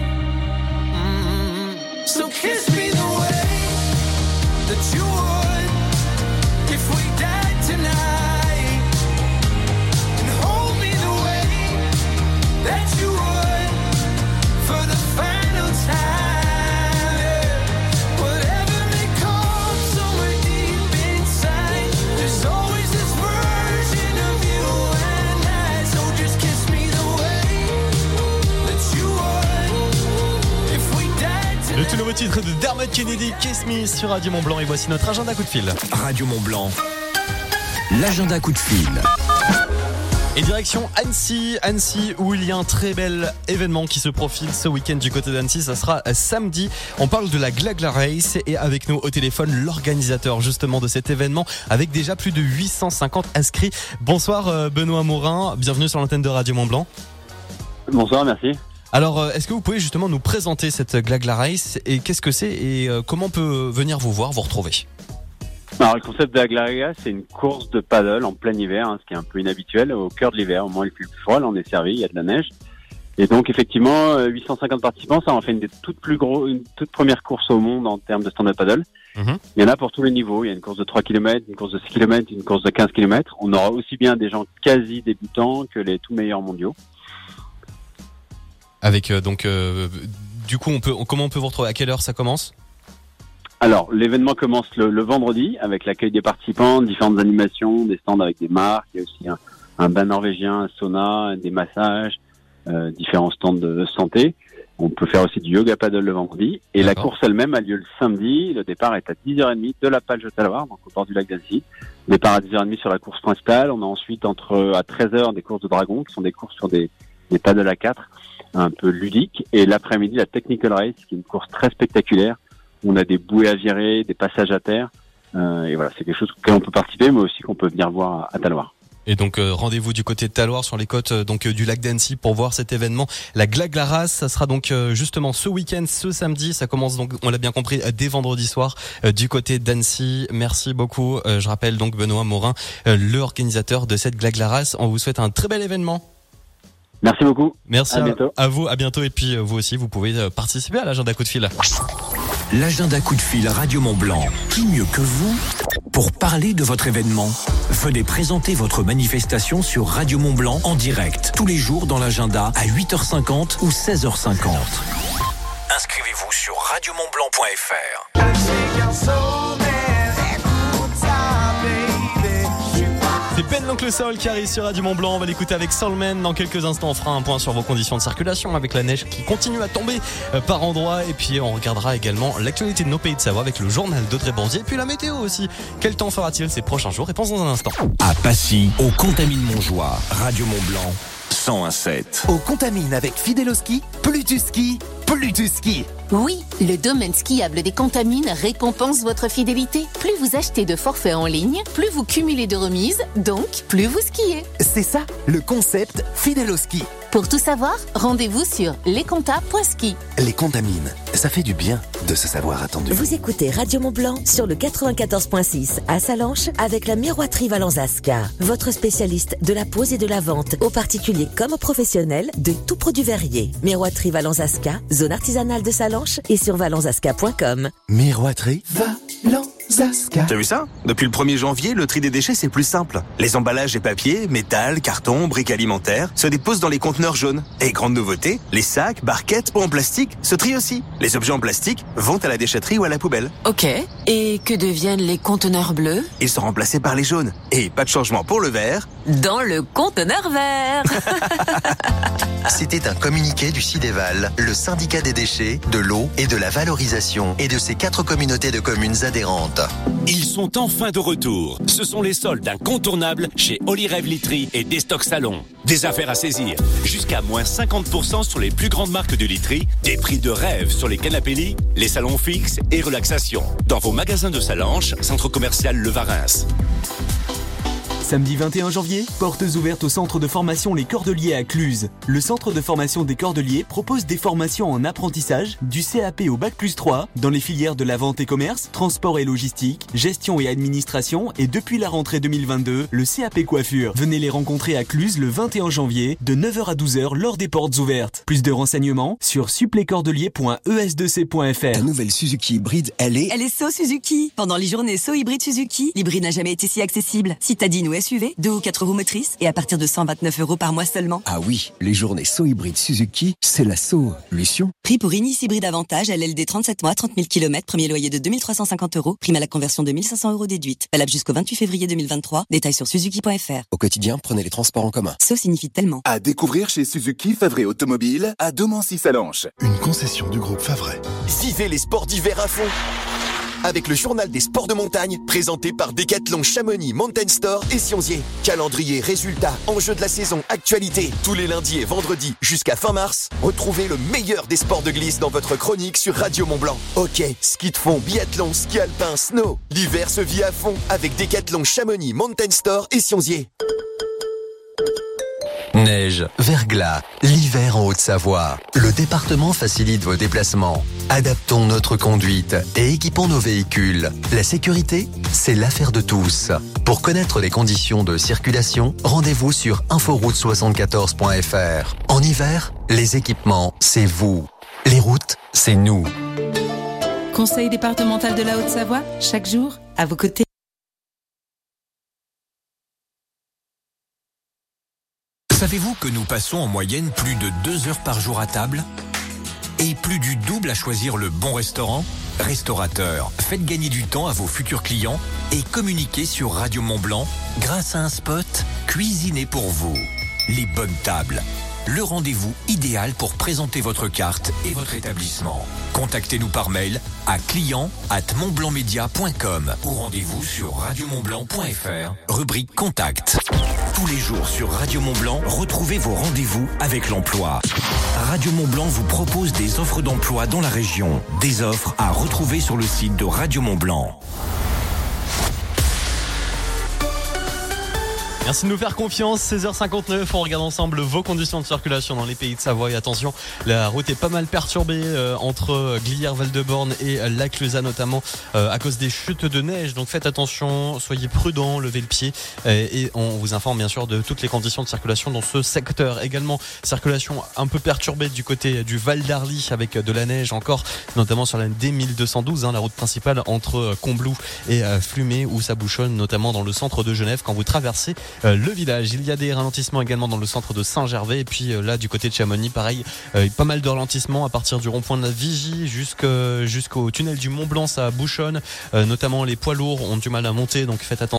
Mm. So kiss me the way that you would if we died tonight. And hold me the way that you would for the final time. Yeah. Whatever may come somewhere deep inside, there's always this version of you and I. So just kiss me the way that you would if we died tonight. Le tout nouveau titre de Dermot Kennedy, Kiss Me sur Radio Mont-Blanc. Et voici notre agenda coup de fil. Radio Mont-Blanc, l'agenda coup de fil. Et direction Annecy, Annecy où il y a un très bel événement qui se profile ce week-end du côté d'Annecy. Ça sera samedi. On parle de la Glagla Race et avec nous au téléphone l'organisateur justement de cet événement avec déjà plus de huit cent cinquante inscrits. Bonsoir euh, Benoît Morin, bienvenue sur l'antenne de Radio Mont-Blanc. Bonsoir, merci. Alors euh, est-ce que vous pouvez justement nous présenter cette Glagla Race et qu'est-ce que c'est et euh, comment on peut venir vous voir, vous retrouver ? Alors le concept de la Glagla, c'est une course de paddle en plein hiver, hein, ce qui est un peu inhabituel, au cœur de l'hiver, au moment où il fait le plus froid, là on est servi, il y a de la neige. Et donc effectivement, huit cent cinquante participants, ça en fait une des toutes plus gros, une toute première course au monde en termes de stand-up paddle. Mm-hmm. Il y en a pour tous les niveaux, il y a une course de trois kilomètres, une course de six kilomètres, une course de quinze kilomètres. On aura aussi bien des gens quasi débutants que les tout meilleurs mondiaux. Avec euh, donc euh, du coup on peut comment on peut vous retrouver, à quelle heure ça commence ? Alors, l'événement commence le, le vendredi avec l'accueil des participants, différentes animations, des stands avec des marques, il y a aussi un, un bain norvégien, un sauna, des massages, euh, différents stands de santé. On peut faire aussi du yoga paddle le vendredi. Et D'accord. La course elle-même a lieu le samedi. Le départ est à dix heures trente de la plage de Taloir, donc au bord du lac d'Annecy. Départ à dix heures trente sur la course principale. On a ensuite entre à treize heures des courses de dragon, qui sont des courses sur des, des paddles à quatre, un peu ludiques. Et l'après-midi, la Technical Race, qui est une course très spectaculaire. On a des bouées à virer, des passages à terre. Euh, et voilà, c'est quelque chose auquel on peut participer, mais aussi qu'on peut venir voir à, à Taloir. Et donc euh, rendez-vous du côté de Taloir sur les côtes euh, donc euh, du lac d'Annecy pour voir cet événement. La Glagla Race, ça sera donc euh, justement ce week-end, ce samedi. Ça commence donc, on l'a bien compris, euh, dès vendredi soir euh, du côté d'Annecy. Merci beaucoup. Euh, je rappelle donc Benoît Morin, euh, l'organisateur de cette Glagla Race. On vous souhaite un très bel événement. Merci beaucoup. Merci à, à, bientôt. à vous, à bientôt. Et puis euh, vous aussi, vous pouvez euh, participer à l'agenda coup de fil. L'agenda coup de fil Radio Mont-Blanc. Qui mieux que vous pour parler de votre événement ? Venez présenter votre manifestation sur Radio Mont-Blanc en direct, tous les jours dans l'agenda à huit heures cinquante ou seize heures cinquante. Inscrivez-vous sur radio mont blanc point f r. C'est Ben l'Oncle Soul qui arrive sur Radio Mont-Blanc. On va l'écouter avec Soulman. Dans quelques instants, on fera un point sur vos conditions de circulation avec la neige qui continue à tomber par endroits. Et puis, on regardera également l'actualité de nos pays de Savoie avec le journal d'Audrey Bordier. Et puis, la météo aussi. Quel temps fera-t-il ces prochains jours ? Réponse dans un instant. À Passy, au Contamine Montjoie, Radio Mont-Blanc, cent un sept. Au Contamine avec Fideloski, plus tu skis, plus tu skis. Oui, le domaine skiable des Contamines récompense votre fidélité. Plus vous achetez de forfaits en ligne, plus vous cumulez de remises, donc plus vous skiez. C'est ça, le concept Fideloski. Pour tout savoir, rendez-vous sur lesconta point ski. Les Contamines, ça fait du bien de se savoir attendu. Vous écoutez Radio Mont-Blanc sur le quatre-vingt-quatorze virgule six à Sallanches avec la Miroiterie Valence-Asca, votre spécialiste de la pose et de la vente aux particuliers comme aux professionnels de tout produit verrier. Miroiterie Valence-Asca, zone artisanale de Sallanches et sur valence asca point com. Miroiterie Valence-Asca. T'as vu ça? Depuis le premier janvier, le tri des déchets, c'est plus simple. Les emballages et papiers, métal, carton, briques alimentaires se déposent dans les conteneurs jaunes. Et grande nouveauté, les sacs, barquettes ou en plastique se trient aussi. Les objets en plastique vont à la déchetterie ou à la poubelle. Ok. Et que deviennent les conteneurs bleus? Ils sont remplacés par les jaunes. Et pas de changement pour le vert. Dans le conteneur vert. C'était un communiqué du Cidéval, le syndicat des déchets, de l'eau et de la valorisation et de ses quatre communautés de communes adhérentes. Ils sont enfin de retour. Ce sont les soldes incontournables chez Olirev Literie et Destock Salon. Des affaires à saisir. Jusqu'à moins cinquante pour cent sur les plus grandes marques de literie. Des prix de rêve sur les canapés lits, les salons fixes et relaxation. Dans vos magasins de Sallanches, centre commercial Le Varins. Samedi vingt et un janvier, portes ouvertes au centre de formation Les Cordeliers à Cluse. Le centre de formation des Cordeliers propose des formations en apprentissage, du C A P au bac plus trois, dans les filières de la vente et commerce, transport et logistique, gestion et administration, et depuis la rentrée deux mille vingt-deux, le C A P coiffure. Venez les rencontrer à Cluse le vingt et un janvier, de neuf heures à douze heures lors des portes ouvertes. Plus de renseignements sur supplécordelier point e s deux c point f r. Ta nouvelle Suzuki hybride, elle est... Elle est So Suzuki. Pendant les journées So hybride Suzuki, l'hybride n'a jamais été si accessible. Citadine ou S U V, deux ou quatre roues motrices et à partir de cent vingt-neuf euros par mois seulement. Ah oui, les journées So hybride Suzuki, c'est la solution. Prix pour Inis hybride Avantage, L L D trente-sept mois, trente mille kilomètres, premier loyer de deux mille trois cent cinquante euros, prime à la conversion de mille cinq cents euros déduite. Valable jusqu'au vingt-huit février deux mille vingt-trois. Détails sur suzuki point f r. Au quotidien, prenez les transports en commun. So signifie tellement. À découvrir chez Suzuki Favre Automobile à Domancy-Sallanches. Une concession du groupe Favre. Vivez les sports d'hiver à fond avec le journal des sports de montagne présenté par Decathlon Chamonix Mountain Store et Sionzier. Calendrier, résultats, enjeux de la saison, actualité. Tous les lundis et vendredis jusqu'à fin mars, retrouvez le meilleur des sports de glisse dans votre chronique sur Radio Mont-Blanc. Hockey, ski de fond, biathlon, ski alpin, snow. L'hiver se vit à fond avec Decathlon Chamonix Mountain Store et Sionzier. Neige, verglas, l'hiver en Haute-Savoie. Le département facilite vos déplacements. Adaptons notre conduite et équipons nos véhicules. La sécurité, c'est l'affaire de tous. Pour connaître les conditions de circulation, rendez-vous sur inforoute soixante-quatorze point f r. En hiver, les équipements, c'est vous. Les routes, c'est nous. Conseil départemental de la Haute-Savoie, chaque jour, à vos côtés. Savez-vous que nous passons en moyenne plus de deux heures par jour à table ? Et plus du double à choisir le bon restaurant ? Restaurateur, faites gagner du temps à vos futurs clients et communiquez sur Radio Mont-Blanc grâce à un spot cuisiné pour vous. Les bonnes tables. Le rendez-vous idéal pour présenter votre carte et votre établissement. Contactez-nous par mail à client arobase montblancmedia point com ou rendez-vous sur radio montblanc point f r, rubrique Contact. Tous les jours sur Radio Mont-Blanc, retrouvez vos rendez-vous avec l'emploi. Radio Mont-Blanc vous propose des offres d'emploi dans la région. Des offres à retrouver sur le site de Radio Mont-Blanc. Merci de nous faire confiance, seize heures cinquante-neuf, on regarde ensemble vos conditions de circulation dans les pays de Savoie. Et attention, la route est pas mal perturbée euh, entre Glières, Val-de-Borne et la Clusaz notamment euh, à cause des chutes de neige. Donc faites attention, soyez prudents, levez le pied euh, et on vous informe bien sûr de toutes les conditions de circulation dans ce secteur. Également, circulation un peu perturbée du côté du Val d'Arly avec de la neige encore, notamment sur la D mille deux cent douze, hein, la route principale entre Combloux et euh, Flumet où ça bouchonne notamment dans le centre de Genève quand vous traversez Euh, le village. Il y a des ralentissements également dans le centre de Saint-Gervais et puis euh, là du côté de Chamonix pareil, euh, pas mal de ralentissements à partir du rond-point de la Vigie jusqu'au tunnel du Mont-Blanc, ça bouchonne, euh, notamment les poids lourds ont du mal à monter donc faites attention.